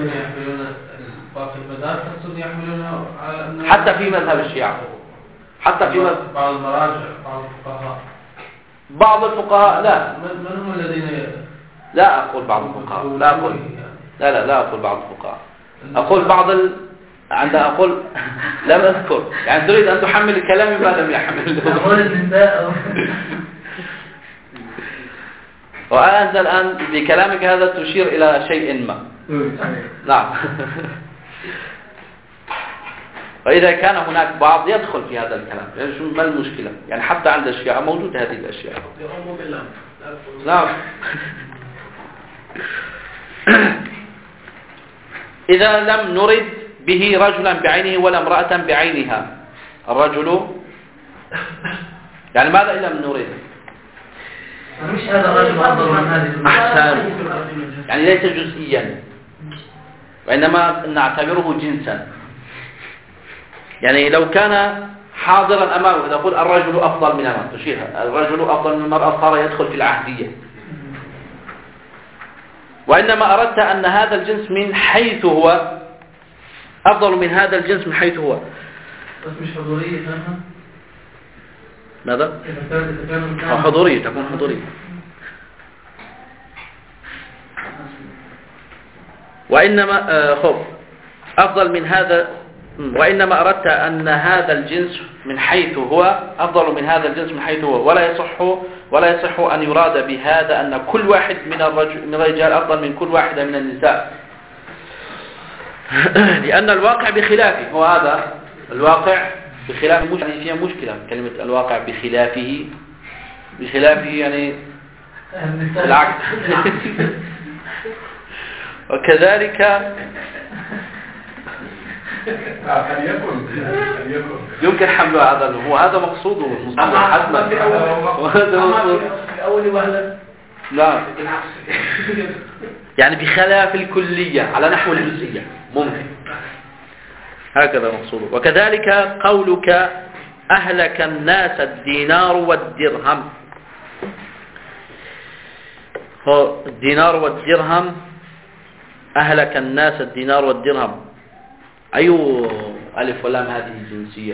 حتى في مذهب الشيعة، حتى في مذهب بعض المراجع بعض الفقهاء. بعض الفقهاء لا من هم الذين لا أقول بعض الفقهاء، لا أقول لا لا لا أقول بعض الفقهاء، أقول بعض ال... عند أقول لم أذكر، يعني تريد أن تحمل كلامي ما لم يحمل. أقول النساء. وأنت الآن بكلامك هذا تشير إلى شيء ما. نعم. وإذا كان هناك بعض يدخل في هذا الكلام، يعني ما المشكلة؟ يعني حتى عند الشيعة موجودة هذه الأشياء. نعم. إذا لم نرد به رجلا بعينه ولا امرأة بعينها، الرجل يعني ماذا إن لم نرد؟ مش هذا الرجل أفضل من هذه. أحسن، يعني ليس جزئيا، وإنما نعتبره جنسا. يعني لو كان حاضرا أمامه نقول الرجل أفضل من المرأة، تشير الرجل أفضل من المرأة صار يدخل في العهدية. وإنما أردت أن هذا الجنس من حيث هو أفضل من هذا الجنس من حيث هو. بس مش حضورية فهمها؟ ماذا؟ أو حضورية، تكون حضورية. وإنما آه خب أفضل من هذا، وإنما أردت أن هذا الجنس من حيث هو أفضل من هذا الجنس من حيث هو، ولا يصح ولا يصح أن يراد بهذا أن كل واحد من الرجل من الرجال أفضل من كل واحدة من النساء، لأن الواقع بخلافه. هو هذا الواقع بخلافه، مش يعني فيها مشكلة كلمة الواقع بخلافه، بخلافه يعني العكس. وكذلك يمكن حمل هذا، هو هذا مقصوده حتما، وهذا مقصود لا يعني بخلاف الكلية على نحو الجزئية ممكن، هكذا مقصوده. وكذلك قولك أهلك الناس الدينار والدرهم، هو الدينار والدرهم، أهلك الناس الدينار والدرهم، أي ألف ولام هذه الجنسية؟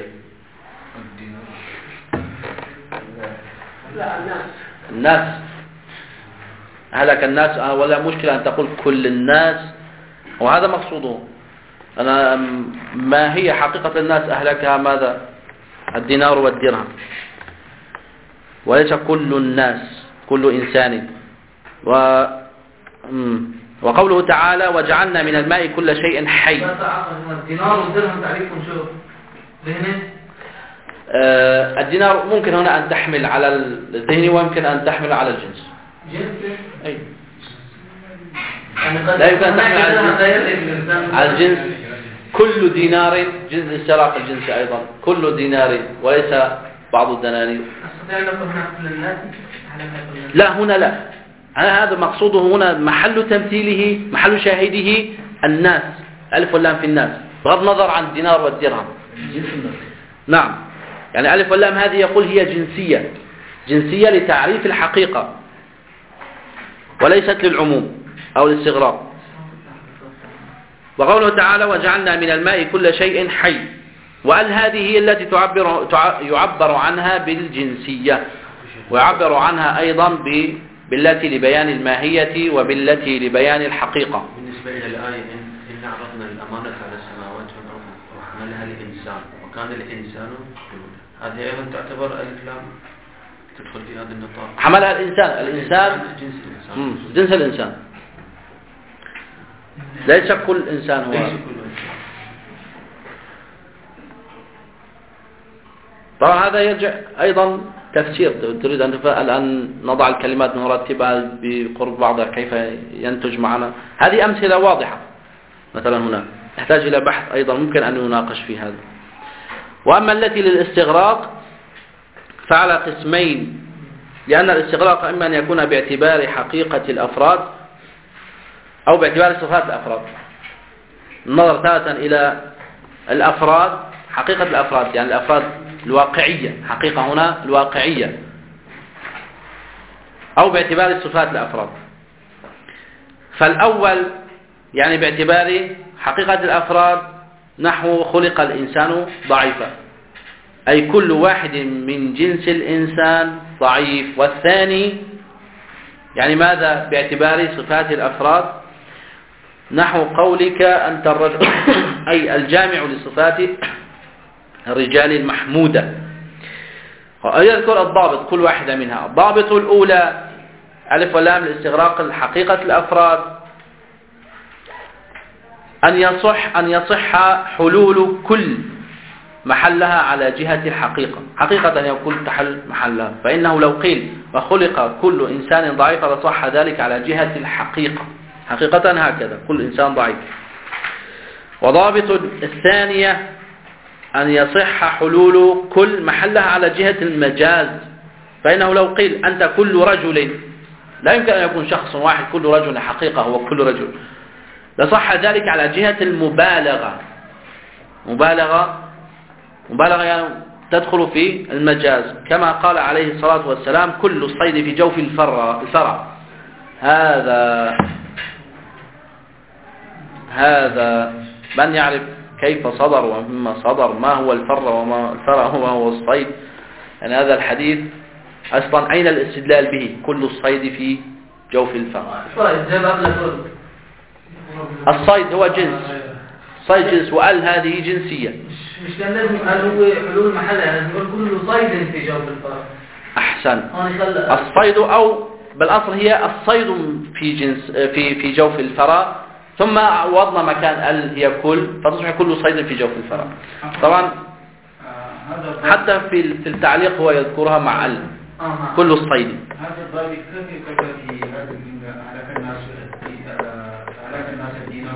لا الناس الناس أهلك الناس، ولا مشكلة أن تقول كل الناس، وهذا مقصوده. أنا ما هي حقيقة الناس أهلكها ماذا؟ الدينار والدرهم، وليس كل الناس كل إنسان. و وقوله تعالى وجعلنا من الماء كل شيء حي. الدينار والدرهم تعريفهم شو؟ ذهني؟ آه الدينار ممكن هنا أن تحمل على الذهن، ويمكن أن تحمل على الجنس. جنس؟ أي. لا يمكن أن تحمل على الجنس. على الجنس كل دينار جنس اشتراك الجنس أيضا، كل دينار وليس بعض الدنانير. لا هنا لا، هذا مقصوده هنا محل تمثيله، محل شاهده الناس، ألف واللام في الناس، بغض النظر عن الدينار والدرهم. نعم، يعني ألف واللام هذه يقول هي جنسية، جنسية لتعريف الحقيقة وليست للعموم أو الاستغراق. وقوله تعالى وجعلنا من الماء كل شيء حي، وقال هذه هي التي تعبر يعبر عنها بالجنسية، ويعبر عنها أيضا ب بالتي لبيان الماهية وبالتي لبيان الحقيقة. بالنسبة إلى الآية إن, إن عرضنا الأمانة على السماوات والأرض وحملها الإنسان وكان الإنسان هذه أيضا تعتبر الكلام تدخل في هذا النطاق. حملها الإنسان، الإنسان جنس الإنسان، جنس الإنسان، ليس كل إنسان هو. ليس كل إنسان. طبعا هذا يرجع أيضا تفسير. تريد أن الآن نضع الكلمات نرتبها بقرب بعضها كيف ينتج معنا. هذه أمثلة واضحة مثلا هنا تحتاج إلى بحث أيضا ممكن أن يناقش في هذا. وأما التي للاستغراق فعلى قسمين، لأن الاستغراق إما أن يكون باعتبار حقيقة الأفراد أو باعتبار صفات الأفراد. النظر ثالثا إلى الأفراد، حقيقة الأفراد يعني الأفراد الواقعية، حقيقة هنا الواقعية، أو باعتبار صفات الأفراد. فالأول يعني باعتبار حقيقة الأفراد نحو خلق الإنسان ضعيفا، أي كل واحد من جنس الإنسان ضعيف. والثاني يعني ماذا باعتبار صفات الأفراد نحو قولك أنت الرجل أي الجامع لصفات الرجال المحمودة. يذكر الضابط كل واحدة منها. الضابط الأولى ألف ولام الاستغراق حقيقة الأفراد أن يصح أن يصح حلول كل محلها على جهة الحقيقة، حقيقة يكون تحل محلها. فإنه لو قيل وخلق كل إنسان ضعيف لصح ذلك على جهة الحقيقة، حقيقة هكذا كل إنسان ضعيف. وضابط الثانية أن يصح حلول كل محلها على جهة المجاز. فإنه لو قيل أنت كل رجل، لا يمكن أن يكون شخص واحد كل رجل حقيقة هو كل رجل، لصح ذلك على جهة المبالغة. مبالغة مبالغة يعني تدخل في المجاز، كما قال عليه الصلاة والسلام كل الصيد في جوف الفرع الفرع. هذا هذا من يعرف كيف صدر ومما صدر، ما هو الفر وما الفرع وما هو الصيد. يعني هذا الحديث أصلا أين الاستدلال به؟ كل الصيد في جوف الفرع. الصيد هو جنس، صيد جنس، وقال هذه جنسية. مش كان لازم قال هو حلول محلها، لازم يقول كل صيد في جوف الفرع. أحسن. الصيد أو بالأصل هي الصيد في جنس في في جوف الفرع، ثم وضنا مكان ال هي كل، فتصبح كل صيد في جوف الفرع. طبعا حتى في في التعليق هو يذكرها مع ال كل الصيد. هذا الضابط كيف يقدر في هذا على الناس على الناس الدين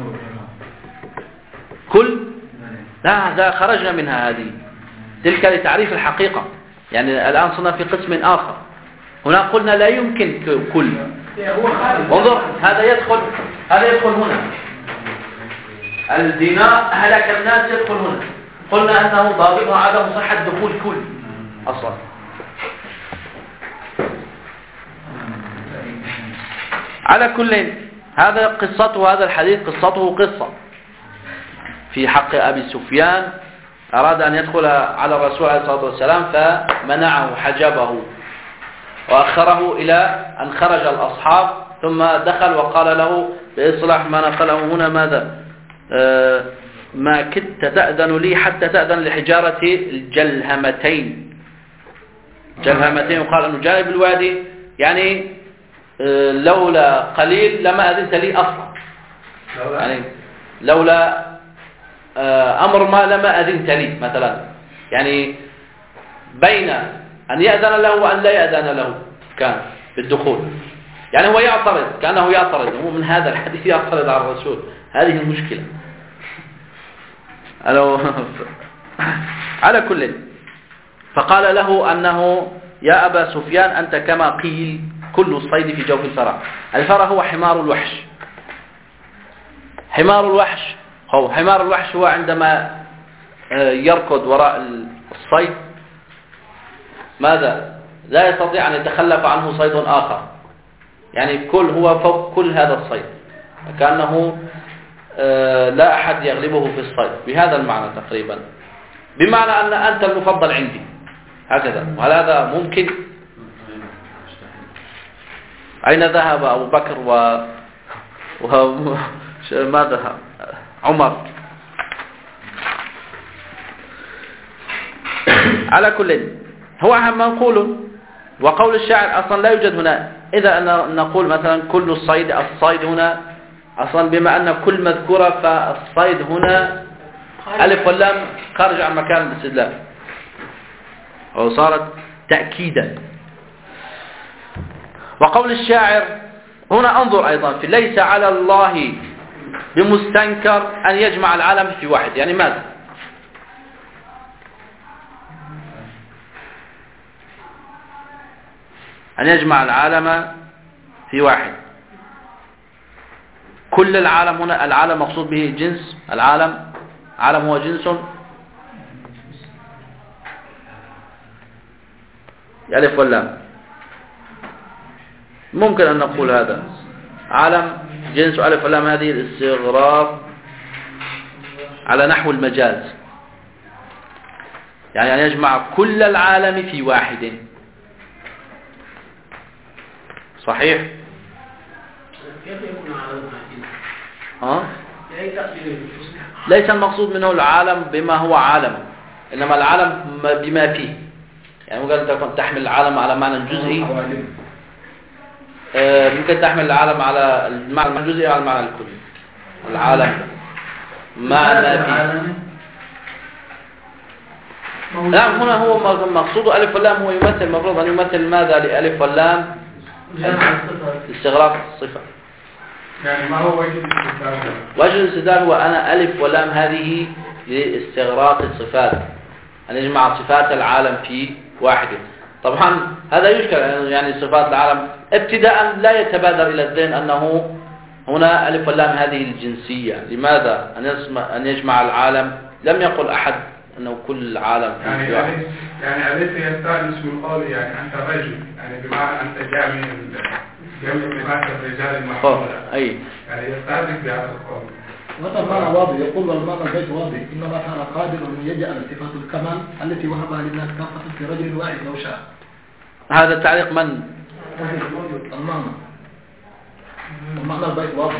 كل لا هذا خرجنا منها، هذه تلك لتعريف الحقيقة. يعني الآن صرنا في قسم آخر. هنا قلنا لا يمكن كل. انظر هذا يدخل هذا يدخل هنا. الدينار هلك الناس يدخل هنا. قلنا أنه ضابطها عدم صحة دخول كل أصلا. على كل هذا قصته، هذا الحديث قصته قصة في حق أبي سفيان. أراد أن يدخل على الرسول عليه الصلاة والسلام فمنعه حجبه وأخره إلى أن خرج الأصحاب، ثم دخل وقال له بإصلاح ما نقله هنا ماذا آه ما كدت تأذن لي حتى تأذن لحجارة الجلهمتين. جلهمتين وقال أنه جانب الوادي يعني آه لولا قليل لما أذنت لي أصلا، يعني لولا آه أمر ما لما أذنت لي مثلا. يعني بين أن يأذن له وأن لا يأذن له كان بالدخول. يعني هو يعترض، كأنه يعترض، هو من هذا الحديث يعترض على الرسول. هذه المشكلة. على كل فقال له أنه يا أبا سفيان أنت كما قيل كل الصيد في جوف الفرع. الفرع هو حمار الوحش. حمار الوحش هو حمار الوحش هو عندما يركض وراء الصيد ماذا لا يستطيع أن يتخلف عنه صيد آخر. يعني كل هو فوق كل هذا الصيد، كأنه لا أحد يغلبه في الصيد، بهذا المعنى تقريبا، بمعنى أن أنت المفضل عندي هكذا. وهل هذا ممكن؟ أين ذهب أبو بكر و, و... ماذا عمر؟ على كل هو أهم منقول. وقول الشاعر أصلا لا يوجد هنا. إذا نقول مثلا كل الصيد، الصيد هنا أصلا بما أن كل مذكورة، فالصيد هنا ألف واللام خارج عن مكان الاستدلال. أو صارت تأكيدا. وقول الشاعر هنا انظر أيضا في ليس على الله بمستنكر أن يجمع العالم في واحد، يعني ماذا؟ أن يجمع العالم في واحد. كل العالم هنا، العالم مقصود به جنس، العالم عالم هو جنس، ألف واللام، ممكن أن نقول هذا عالم جنس ألف واللام، هذه الاستغراق على نحو المجاز، يعني أن يجمع كل العالم في واحد. صحيح؟ كيف يكون عالم ها؟ ليس المقصود منه العالم بما هو عالم، إنما العالم بما فيه. يعني ممكن تكون تحمل العالم على معنى جزئي، ممكن تحمل العالم على المعنى الجزئي على المعنى الكلي. العالم مع ما فيه. نعم، هنا هو مقصود ألف واللام، هو يمثل، المفروض أن يمثل ماذا لألف واللام؟ استغراق الصفة. يعني ما هو وجه الاستدلال؟ وجه الاستدلال هو أنا ألف ولام هذه لاستغراق الصفات، أن يجمع صفات العالم في واحد. طبعا هذا يشكل، يعني صفات العالم ابتداء لا يتبادر إلى الذهن أنه هنا ألف واللام هذه الجنسية. لماذا أن يجمع العالم؟ لم يقل أحد أنه كل العالم في يعني واحد. يعني أليس يستأنس من قولي يعني أنت رجل، يعني بمعنى أنت جامع جمع صفات الرجال المحمودة، أي يعني يستأنس بهذا القول. هذا المعنى واضح، يقول والمعنى البيت واضح، إنما كان قادر أن يجعل صفات الكمال التي وهبها للناس كافة في رجل واحد لو شاء. هذا التعليق من؟ المعنى المعنى البيت واضح.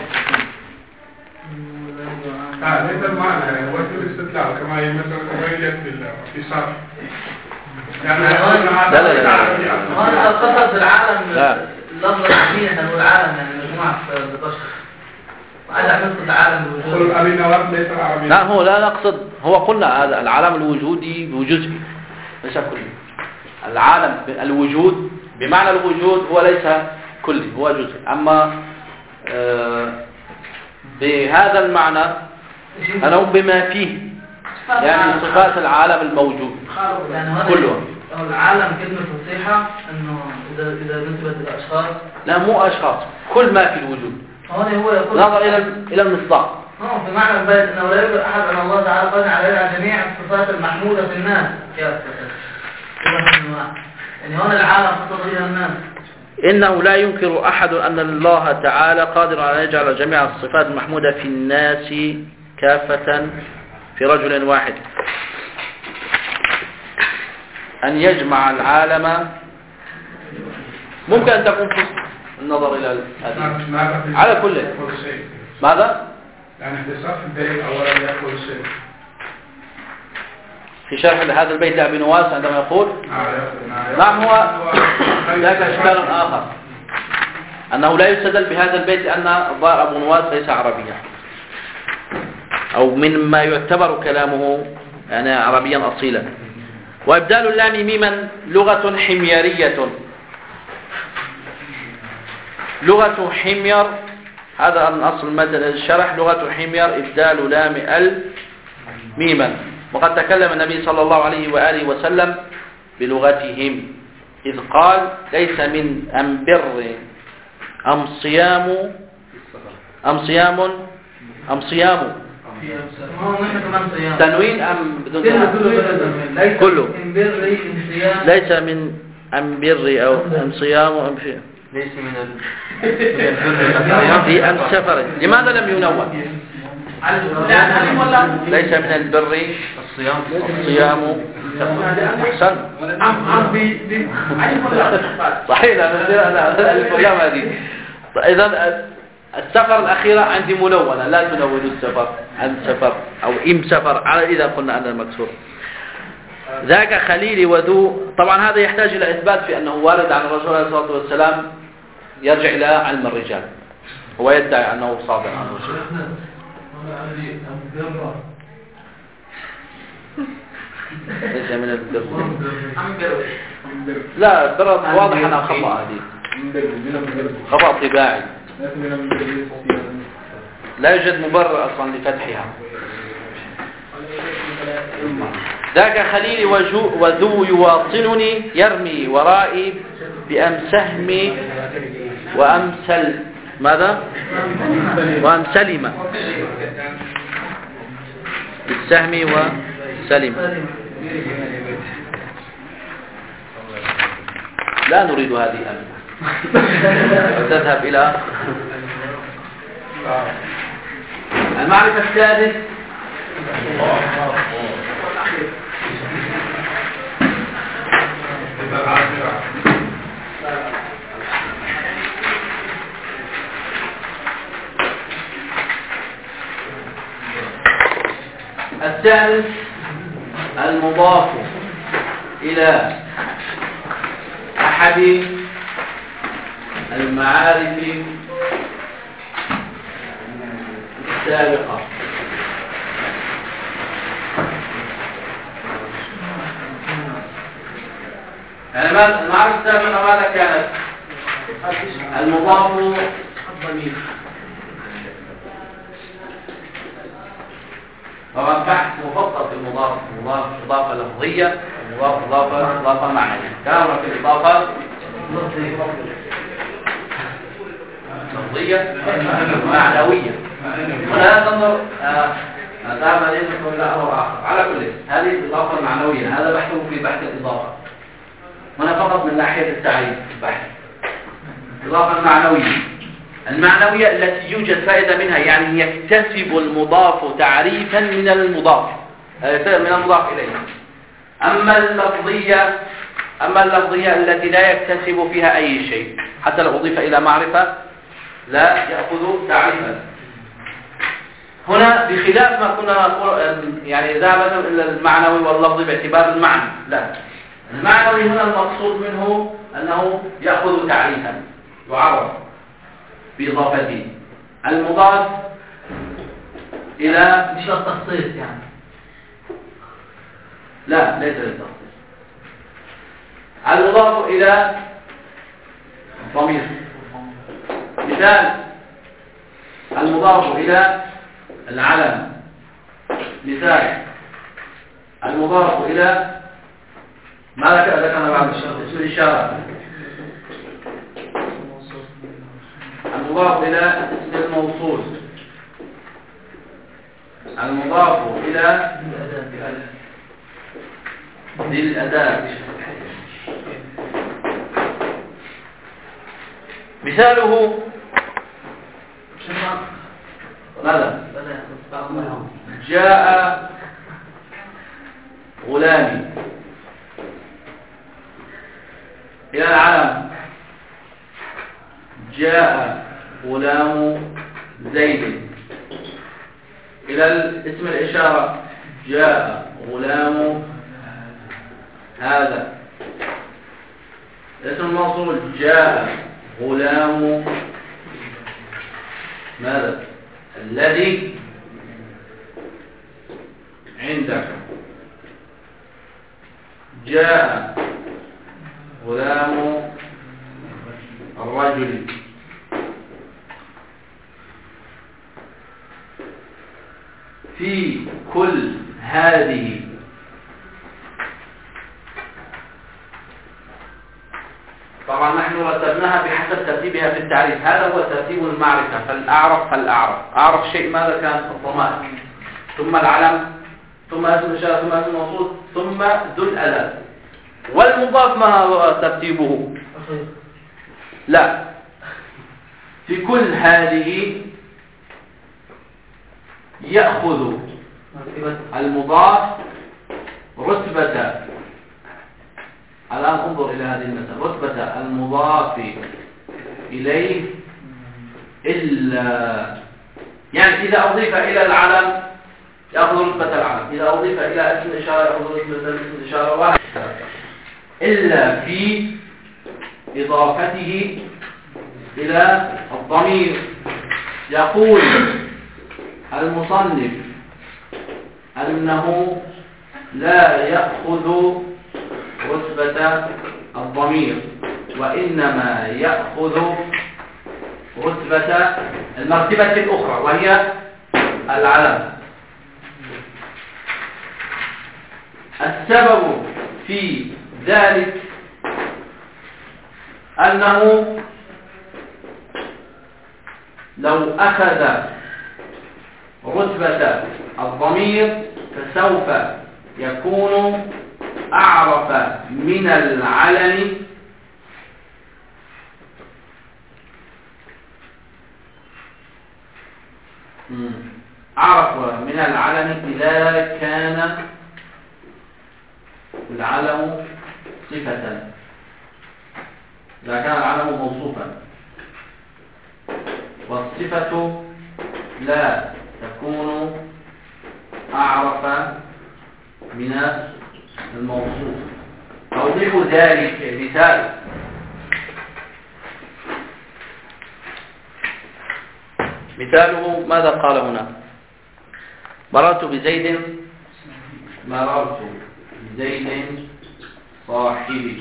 آه ليس المعنى، يعني وجه الاستدلال كما يمثل كما في صرف. يعني لا لا لا هذا القصد العالم، لا. اللفظ الحديث هو العالم، يعني مجموعة بشر. وأنا أقصد العالم قل أبي نواف ليس عربيا. لا، هو لا نقصد، هو قلنا هذا العالم الوجودي بجزء ليس كلي. العالم الوجود بمعنى الوجود هو ليس كلي، هو جزء. أما آه بهذا المعنى أنا بما فيه، يعني صفات العالم الموجود كله. العالم كلمة فصيحة أنه إذا إذا نسبت الأشخاص، لا مو أشخاص، كل ما في الوجود. هون هو يقول نظر إلى إلى المصداق. اه في معنى البيت أنه لا يوجد أحد أن الله تعالى قادر على جميع الصفات المحمودة في الناس. يعني هون العالم خطط إلى الناس. إنه لا ينكر أحد أن الله تعالى قادر على أن يجعل جميع الصفات المحمودة في الناس كافة في رجل واحد، أن يجمع العالم. ممكن أن تكون في النظر إلى هذه على كل شيء. ماذا؟ يعني في صف البيت أولا يقول شيء. في شرح هذا البيت لأبي نواس عندما يقول نعم، هو ذاك إشكال آخر، أنه لا يستدل بهذا البيت لأن الظاهر أبو نواس ليس عربيا، أو مما يعتبر كلامه يعني عربيا أصيلا. وإبدال اللام ميما لغة حميرية، لغة حمير، هذا الأصل مثل الشرح، لغة حمير إبدال لام ال ميما. وقد تكلم النبي صلى الله عليه وآله وسلم بلغتهم إذ قال ليس من أم بر أم صيام أم صيام أم صيام تنوين أم بدون تنوين كله، ليس من أم بر أو أم صيام أم في ليس من في أم سفر. لماذا لم ينون؟ ليس من البر الصيام الصيام. أحسن صحيح، أنا ألف واللام هذه. إذا السفر الأخيرة عندي منونة، لا تنون السفر عن سفر أو إم سفر على إذا قلنا أن المكسور. ذاك خليلي وذو، طبعا هذا يحتاج إلى إثبات في أنه وارد عن الرسول عليه الصلاة والسلام يرجع إلى علم الرجال، هو يدعي أنه صادق عن الرسول. درجة من البر. لا بر واضح أنها خطأ هذه، خطأ طباعي، لا يوجد مبرر أصلا لفتحها. ذاك خليلي وذو يواطنني يرمي ورائي بأمسهم وأمسل ماذا؟ وأمسلم بالسهم وسلم. لا نريد هذه أن تذهب إلى المعرفة الثالث. الثالث المضاف إلى أحد المعارف السابقة. المعارف السابقة ماذا كانت؟ المضاف الضمير. طبعا بحث مفصل في المضاف، المضاف إضافة لفظية، المضاف إضافة إضافة معنوية. كان في الإضافة لفظية معنوية. هنا تنظر ذهب علينا إلى أمر آخر. على كل هذه الإضافة المعنوية، هذا بحثه في بحث الإضافة. هنا فقط من ناحية التعريف البحث. الإضافة المعنوية المعنوية التي يوجد فائدة منها، يعني يكتسب المضاف تعريفا من المضاف من المضاف إليه. أما اللفظية أما اللفظية التي لا يكتسب فيها أي شيء، حتى لو أضيف إلى معرفة لا يأخذ تعريفا. هنا بخلاف ما كنا نقول يعني ذهب إلى المعنوي واللفظي باعتبار المعنى، لا، المعنوي هنا المقصود منه أنه يأخذ تعريفا يعرف بإضافته. المضاف إلى مش التخصيص يعني، لا ليس للتخصيص. المضاف إلى ضمير. مثال المضاف إلى العلم. مثال المضاف إلى ماذا ذكرنا بعد اسم الإشارة. المضاف إلى اسم الموصول. المضاف إلى ذي الأداة. مثاله ماذا؟ جاء غلامي. إلى العلم جاء غلام زيد. إلى اسم الإشارة جاء غلام هذا. اسم الموصول جاء غلام ماذا؟ الذي عندك. جاء غلام الرجل. في كل هذه طبعا نحن رتبناها بحسب ترتيبها في التعريف. هذا هو ترتيب المعرفة. فالأعرف فالأعرف أعرف شيء ماذا كان؟ الضمائر، ثم العلم، ثم اسم الإشارة، ثم اسم الموصول، ثم ذو الأداة. والمضاف ما هو ترتيبه؟ لا، في كل هذه يأخذ المضاف رتبة. الآن انظر إلى هذه المسألة، رتبة المضاف إليه إلا، يعني إذا أضيف إلى العلم يأخذ رتبة العلم، إذا أضيف إلى اسم الإشارة يأخذ رتبة اسم الإشارة، وهكذا، إلا في إضافته إلى الضمير. يقول المصنف أنه لا يأخذ رتبة الضمير، وإنما يأخذ رتبة المرتبة الأخرى وهي العلم. السبب في ذلك أنه لو أخذ رتبة الضمير فسوف يكون أعرف من العلم أعرف من العلم إذا كان العلم صفة، إذا كان العلم موصوفا، والصفة لا تكون أعرف من الموصوف. أوضح ذلك مثال: مثاله ماذا قال هنا؟ مررت بزيد مررت بزيد صاحبك.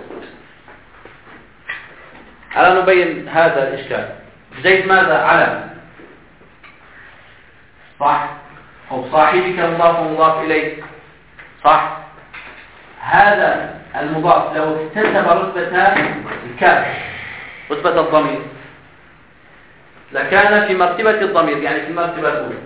ألا نبين هذا الإشكال؟ زيد ماذا؟ علم، صح؟ أو صاحبك مضاف مضاف إليه، صح؟ هذا المضاف لو اكتسب رتبة الكاف، رتبة الضمير، لكان في مرتبة الضمير، يعني في المرتبة الأولى.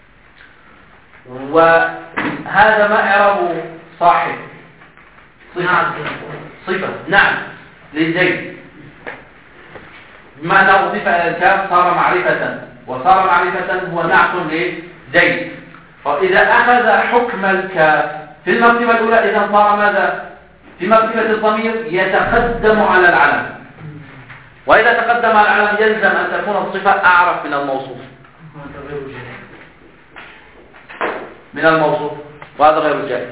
وهذا ما إعراب صاحب؟ صفة. صفة نعم للزيد، بمعنى أضيف إلى الكاف صار معرفة، وصار معرفة هو نعت لزيد. وإذا أخذ حكم الكاف في المرتبة الأولى إذا صار ماذا؟ في مرتبة الضمير يتقدم على العلم، وإذا تقدم على العلم يلزم أن تكون الصفة أعرف من الموصوف من الموصوف وهذا غير جائز.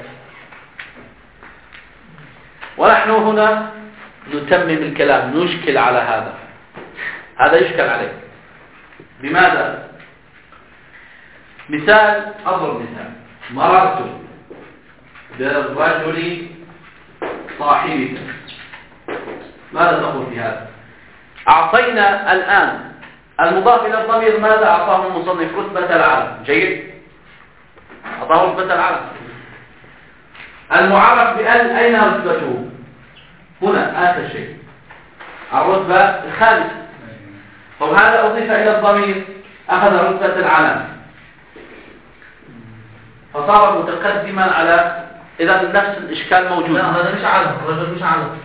ونحن هنا نتمم الكلام، نشكل على هذا، هذا يشكل عليه. بماذا؟ مثال، أضرب مثال: مررت بالرجل صاحبك. ماذا تقول في هذا؟ أعطينا الآن المضاف إلى الضمير ماذا أعطاه المصنف؟ رتبة العلم. جيد، أعطاه رتبة العلم. المعرف بأل أين رتبته؟ هنا آخر شيء، الرتبة الخامسة. وهذا أضيف إلى الضمير أخذ رتبة العلم، فصار متقدما على، إذا نفس الإشكال موجود. لا هذا مش علم، الرجل مش علم.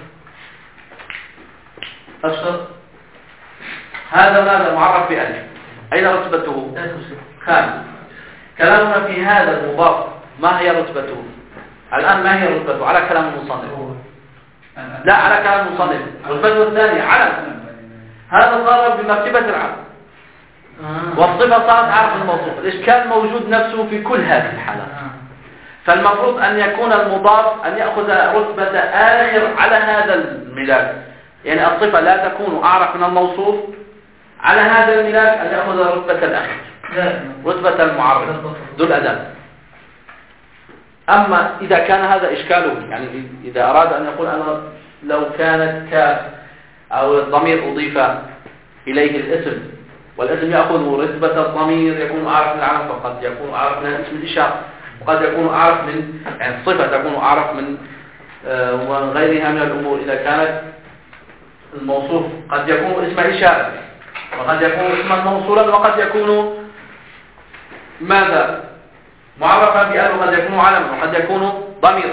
أشهر هذا ماذا؟ معرف بألف، أين رتبته؟ خامس. كلامنا في هذا المضاف ما هي رتبته الآن؟ ما هي رتبته على كلام المصنف؟ لا، على كلام المصنف رتبته الثانية علم. هذا صار بمرتبة العلم، والصفة صارت عارف الموصوف. الإشكال موجود نفسه في كل هذه الحالات. فالمفروض أن يكون المضاف أن يأخذ رتبة آخر على هذا الملاك، يعني الصفة لا تكون أعرف من الموصوف، على هذا الملاك أن يأخذ رتبة الأخير، رتبة المعرف ذو الأداء. أما إذا كان هذا إشكاله، يعني إذا أراد أن يقول أنا لو كانت كاف أو الضمير أضيف إليه الاسم، والاسم يأخذ رتبة الضمير يكون أعرف من العلم، فقد يكون أعرف من اسم الإشارة، وقد يكون أعرف من، يعني الصفة تكون أعرف من وغيرها من الأمور. إذا كانت الموصوف قد يكون اسم إشارة، وقد يكون اسما موصولا، وقد يكون ماذا؟ معرفا بأل، وقد يكون علما، وقد يكون ضميرا.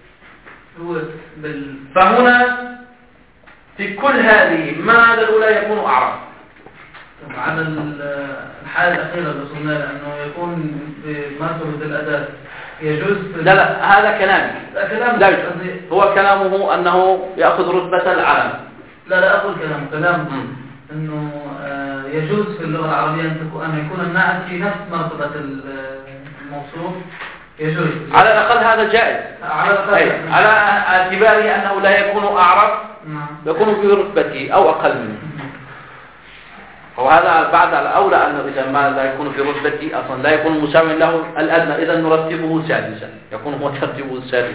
فهنا في كل هذه ماذا الأولى يكون أعرف؟ على الحالة الأخيرة اللي وصلنا لها أنه يكون بمرتبة الأداة يجوز. لا لا، هذا كلامي. لا كلام لا هو كلامه أنه يأخذ رتبة العلم. لا لا أقول كلام كلام أنه يجوز في اللغة العربية أن يكون النعت في نفس مرتبة الموصوف، يجوز على الأقل، هذا جائز على الأقل، على اعتباره أنه لا يكون أعرف، يكون في رتبته أو أقل منه. وهذا بعد الأولى أنه إذا ما لا يكون في رتبة أصلا لا يكون مساوي له الأدنى، إذا نرتبه سادسا، يكون هو ترتيبه السادس.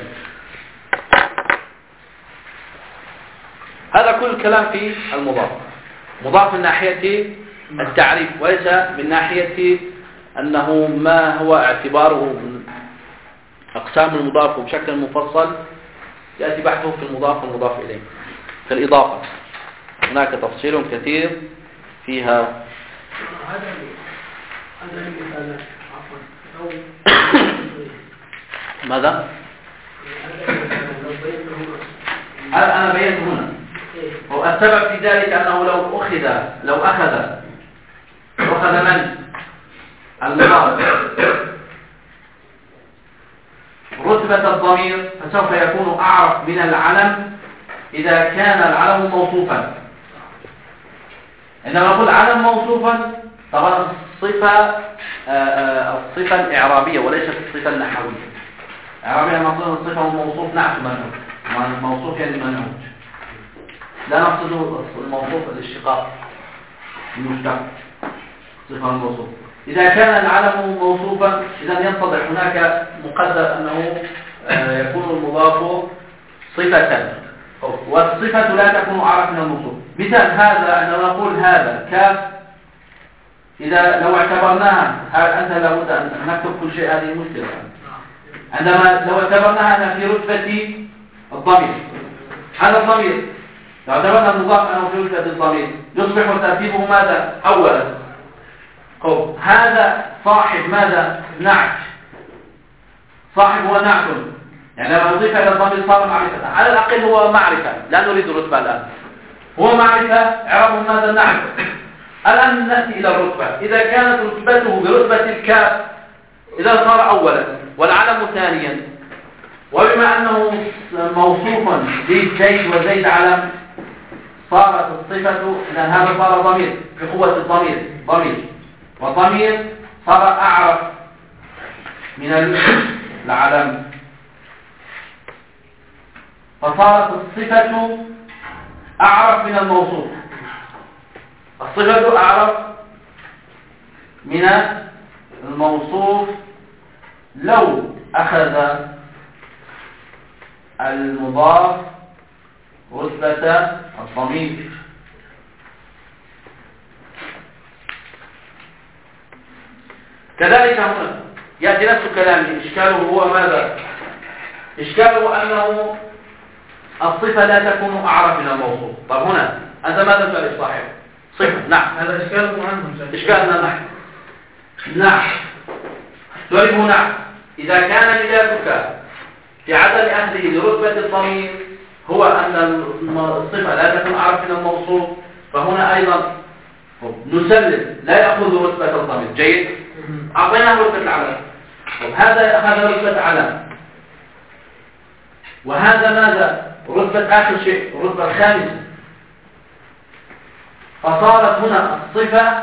هذا كل الكلام في المضاف. مضاف من ناحية التعريف وليس من ناحية أنه ما هو اعتباره من أقسام المضاف بشكل مفصل، يأتي بحثه في المضاف والمضاف إليه. في الإضافة هناك تفصيل كثير فيها. ماذا؟ أنا بينت هنا والسبب في ذلك أنه لو أخذ لو أخذ لو أخذ من المضاف رتبة الضمير فسوف يكون أعرف من العلم إذا كان العلم موصوفا. عندما نقول علم موصوفا طبعا الصفة الصفة الإعرابية وليست الصفة النحوية. إعرابية نقول الصفة والموصوف نعت منعوت، الموصوف يعني منعوت، لا نقصد الموصوف الاشتقاق المشتق، صفة الموصوف. إذا كان العلم موصوفا إذا ينتظر هناك مقدر أنه يكون المضاف صفة، والصفة لا تكون أعرف من الموصوف. مثال هذا أن نقول هذا كاف، إذا لو اعتبرناها أنت لابد أن نكتب كل شيء، هذه مشكلة. عندما لو اعتبرناها أنها في رتبة الضمير، هذا الضمير لو اعتبرنا المضاف أنه في رتبة الضمير يصبح ترتيبه ماذا؟ أولا قول هذا صاحب ماذا؟ نعت. صاحب هو نعت، يعني لما نضيف إلى الضمير صار معرفة، على الأقل هو معرفة، لا نريد رتبة الآن، هو معرفة إعرابه ماذا؟ نعت. الآن نأتي إلى الرتبة. إذا كانت رتبته برتبة الكاف إذا صار أولا والعلم ثانيا، وبما أنه موصوفا بزيد وزيد علم صارت الصفة، لأن هذا صار ضمير في قوة الضمير ضمير، والضمير صار أعرف من العلم، فصارت الصفة أعرف من الموصوف. الصفة أعرف من الموصوف لو أخذ المضاف رتبة الضمير. كذلك هنا يأتي نفس كلامه، إشكاله هو ماذا؟ إشكاله أنه الصفة لا تكون أعرف من الموصوف. طب هنا أنت ماذا تفعل صاحب؟ صفة نعم، هذا إشكالكم عنهم. إشكالنا نحن نعم، تعرفه نعم. إذا كان ملاكك في عدم أخذه لرتبة الضمير هو أن الصفة لا تكون أعرف من الموصوف، فهنا أيضا نسلم لا يأخذ رتبة الضمير. جيد، أعطيناه رتبة العلم، هذا أخذ رتبة علم، وهذا ماذا؟ رتبة آخر شيء، الرتبة الخامسة. فصارت هنا الصفة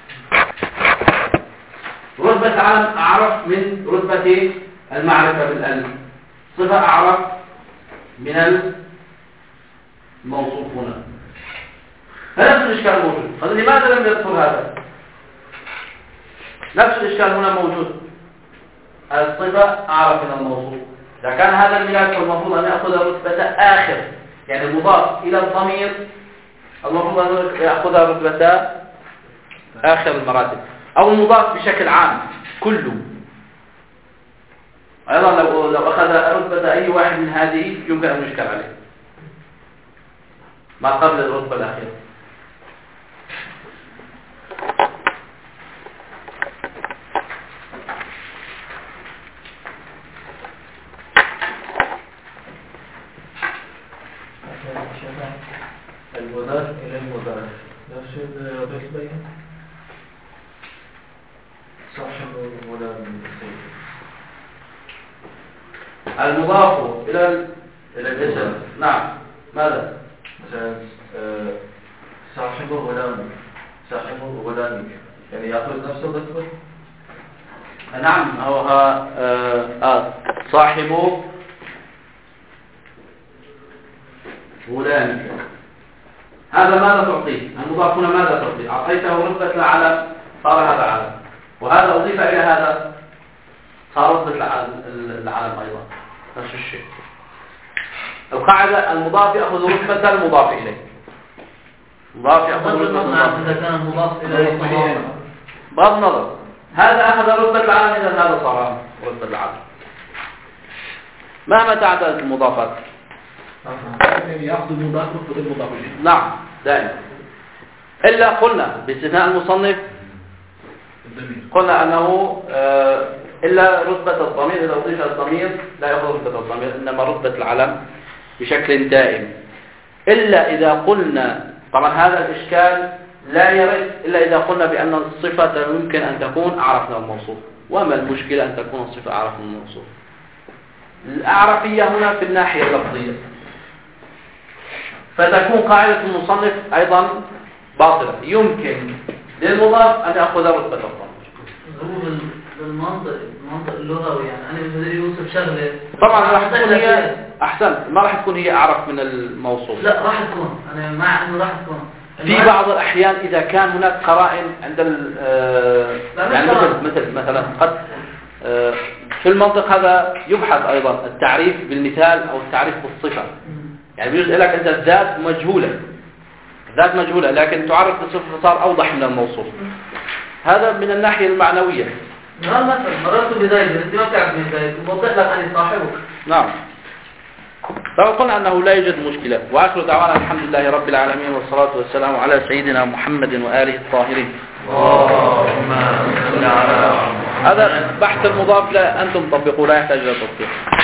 رتبة العلم أعرف من رتبة المعرفة بالألف، صفة أعرف من الموصوف هنا. فنفس الإشكال موجود. فلماذا لم يذكر هذا؟ نفس الإشكال هنا موجود، الصفة أعرف من الموصوف. إذا كان هذا الملاك المفروض أن يأخذ رتبة آخر، يعني مضاف إلى الضمير، المفروض أن يأخذ رتبة آخر المراتب، أو المضاف بشكل عام كله. أيضا لو لو أخذ رتبة أي واحد من هذه يمكن أن يشكل عليه ما قبل الرتبة الأخيرة. المضاف إلى المضاف نفس الرتبة صاحب المضاف المضاف إلى إلى الاسم نعم. ماذا؟ مثلا صاحب غلام، صاحب غلامك، يعني يأخذ نفس الرتبة. نعم، هو آه آه صاحب غلامك هذا ماذا تعطيه؟ المضاف هنا ماذا تعطيه؟ أعطيته رتبة العلم صار هذا علم، وهذا أضيف إلى هذا صار رتبة العلم أيضا نفس الشيء. القاعدة المضاف يأخذ رتبة المضاف إليه. المضاف يأخذ رتبة المضاف إذا كان المضاف إليه بغض النظر، هذا أخذ رتبة العلم إذا هذا صار رتبة العلم. مهما تعددت المضافات يأخذ المضاف رتبة المضاف إليه. نعم دائما، إلا قلنا باستثناء المصنف قلنا أنه آه إلا رتبة الضمير، إذا أضيف الضمير لا يأخذ رتبة الضمير، إنما رتبة العلم بشكل دائم. إلا إذا قلنا، طبعا هذا الإشكال لا يرد إلا إذا قلنا بأن الصفة يمكن أن تكون أعرف من الموصوف. وما المشكلة أن تكون الصفة أعرف من الموصوف؟ الأعرفية هنا في الناحية اللفظية، فتكون قاعدة المصنف أيضا باطلة. يمكن للمضاف أن يأخذ رتبة الضمير. هو بالمنطق المنطق اللغوي، يعني أنا بدي يوصف شغلة طبعا راح تكون هي أحسن، ما راح تكون هي أعرف من الموصوف. لا راح تكون، أنا مع إنه راح تكون في بعض الأحيان إذا كان هناك قرائن عند ال يعني مثل مثل مثلا قد في المنطق هذا يبحث أيضا التعريف بالمثال أو التعريف بالصفة. يعني بيجوز لك أنت الذات مجهولة، الذات مجهولة لكن تعرف بالصفة صار أوضح من الموصوف. هذا من الناحية المعنوية. نعم، مثلا مررت بزيد، أنت ما بتعرف من زيد وبوضح لك أن صاحبك. نعم. لو قلنا أنه لا يوجد مشكلة. وآخر دعوانا الحمد لله رب العالمين، والصلاة والسلام على سيدنا محمد وآله الطاهرين. اللهم صل على هذا بحث المضاف لا أنتم طبقوا، لا يحتاج إلى تطبيق.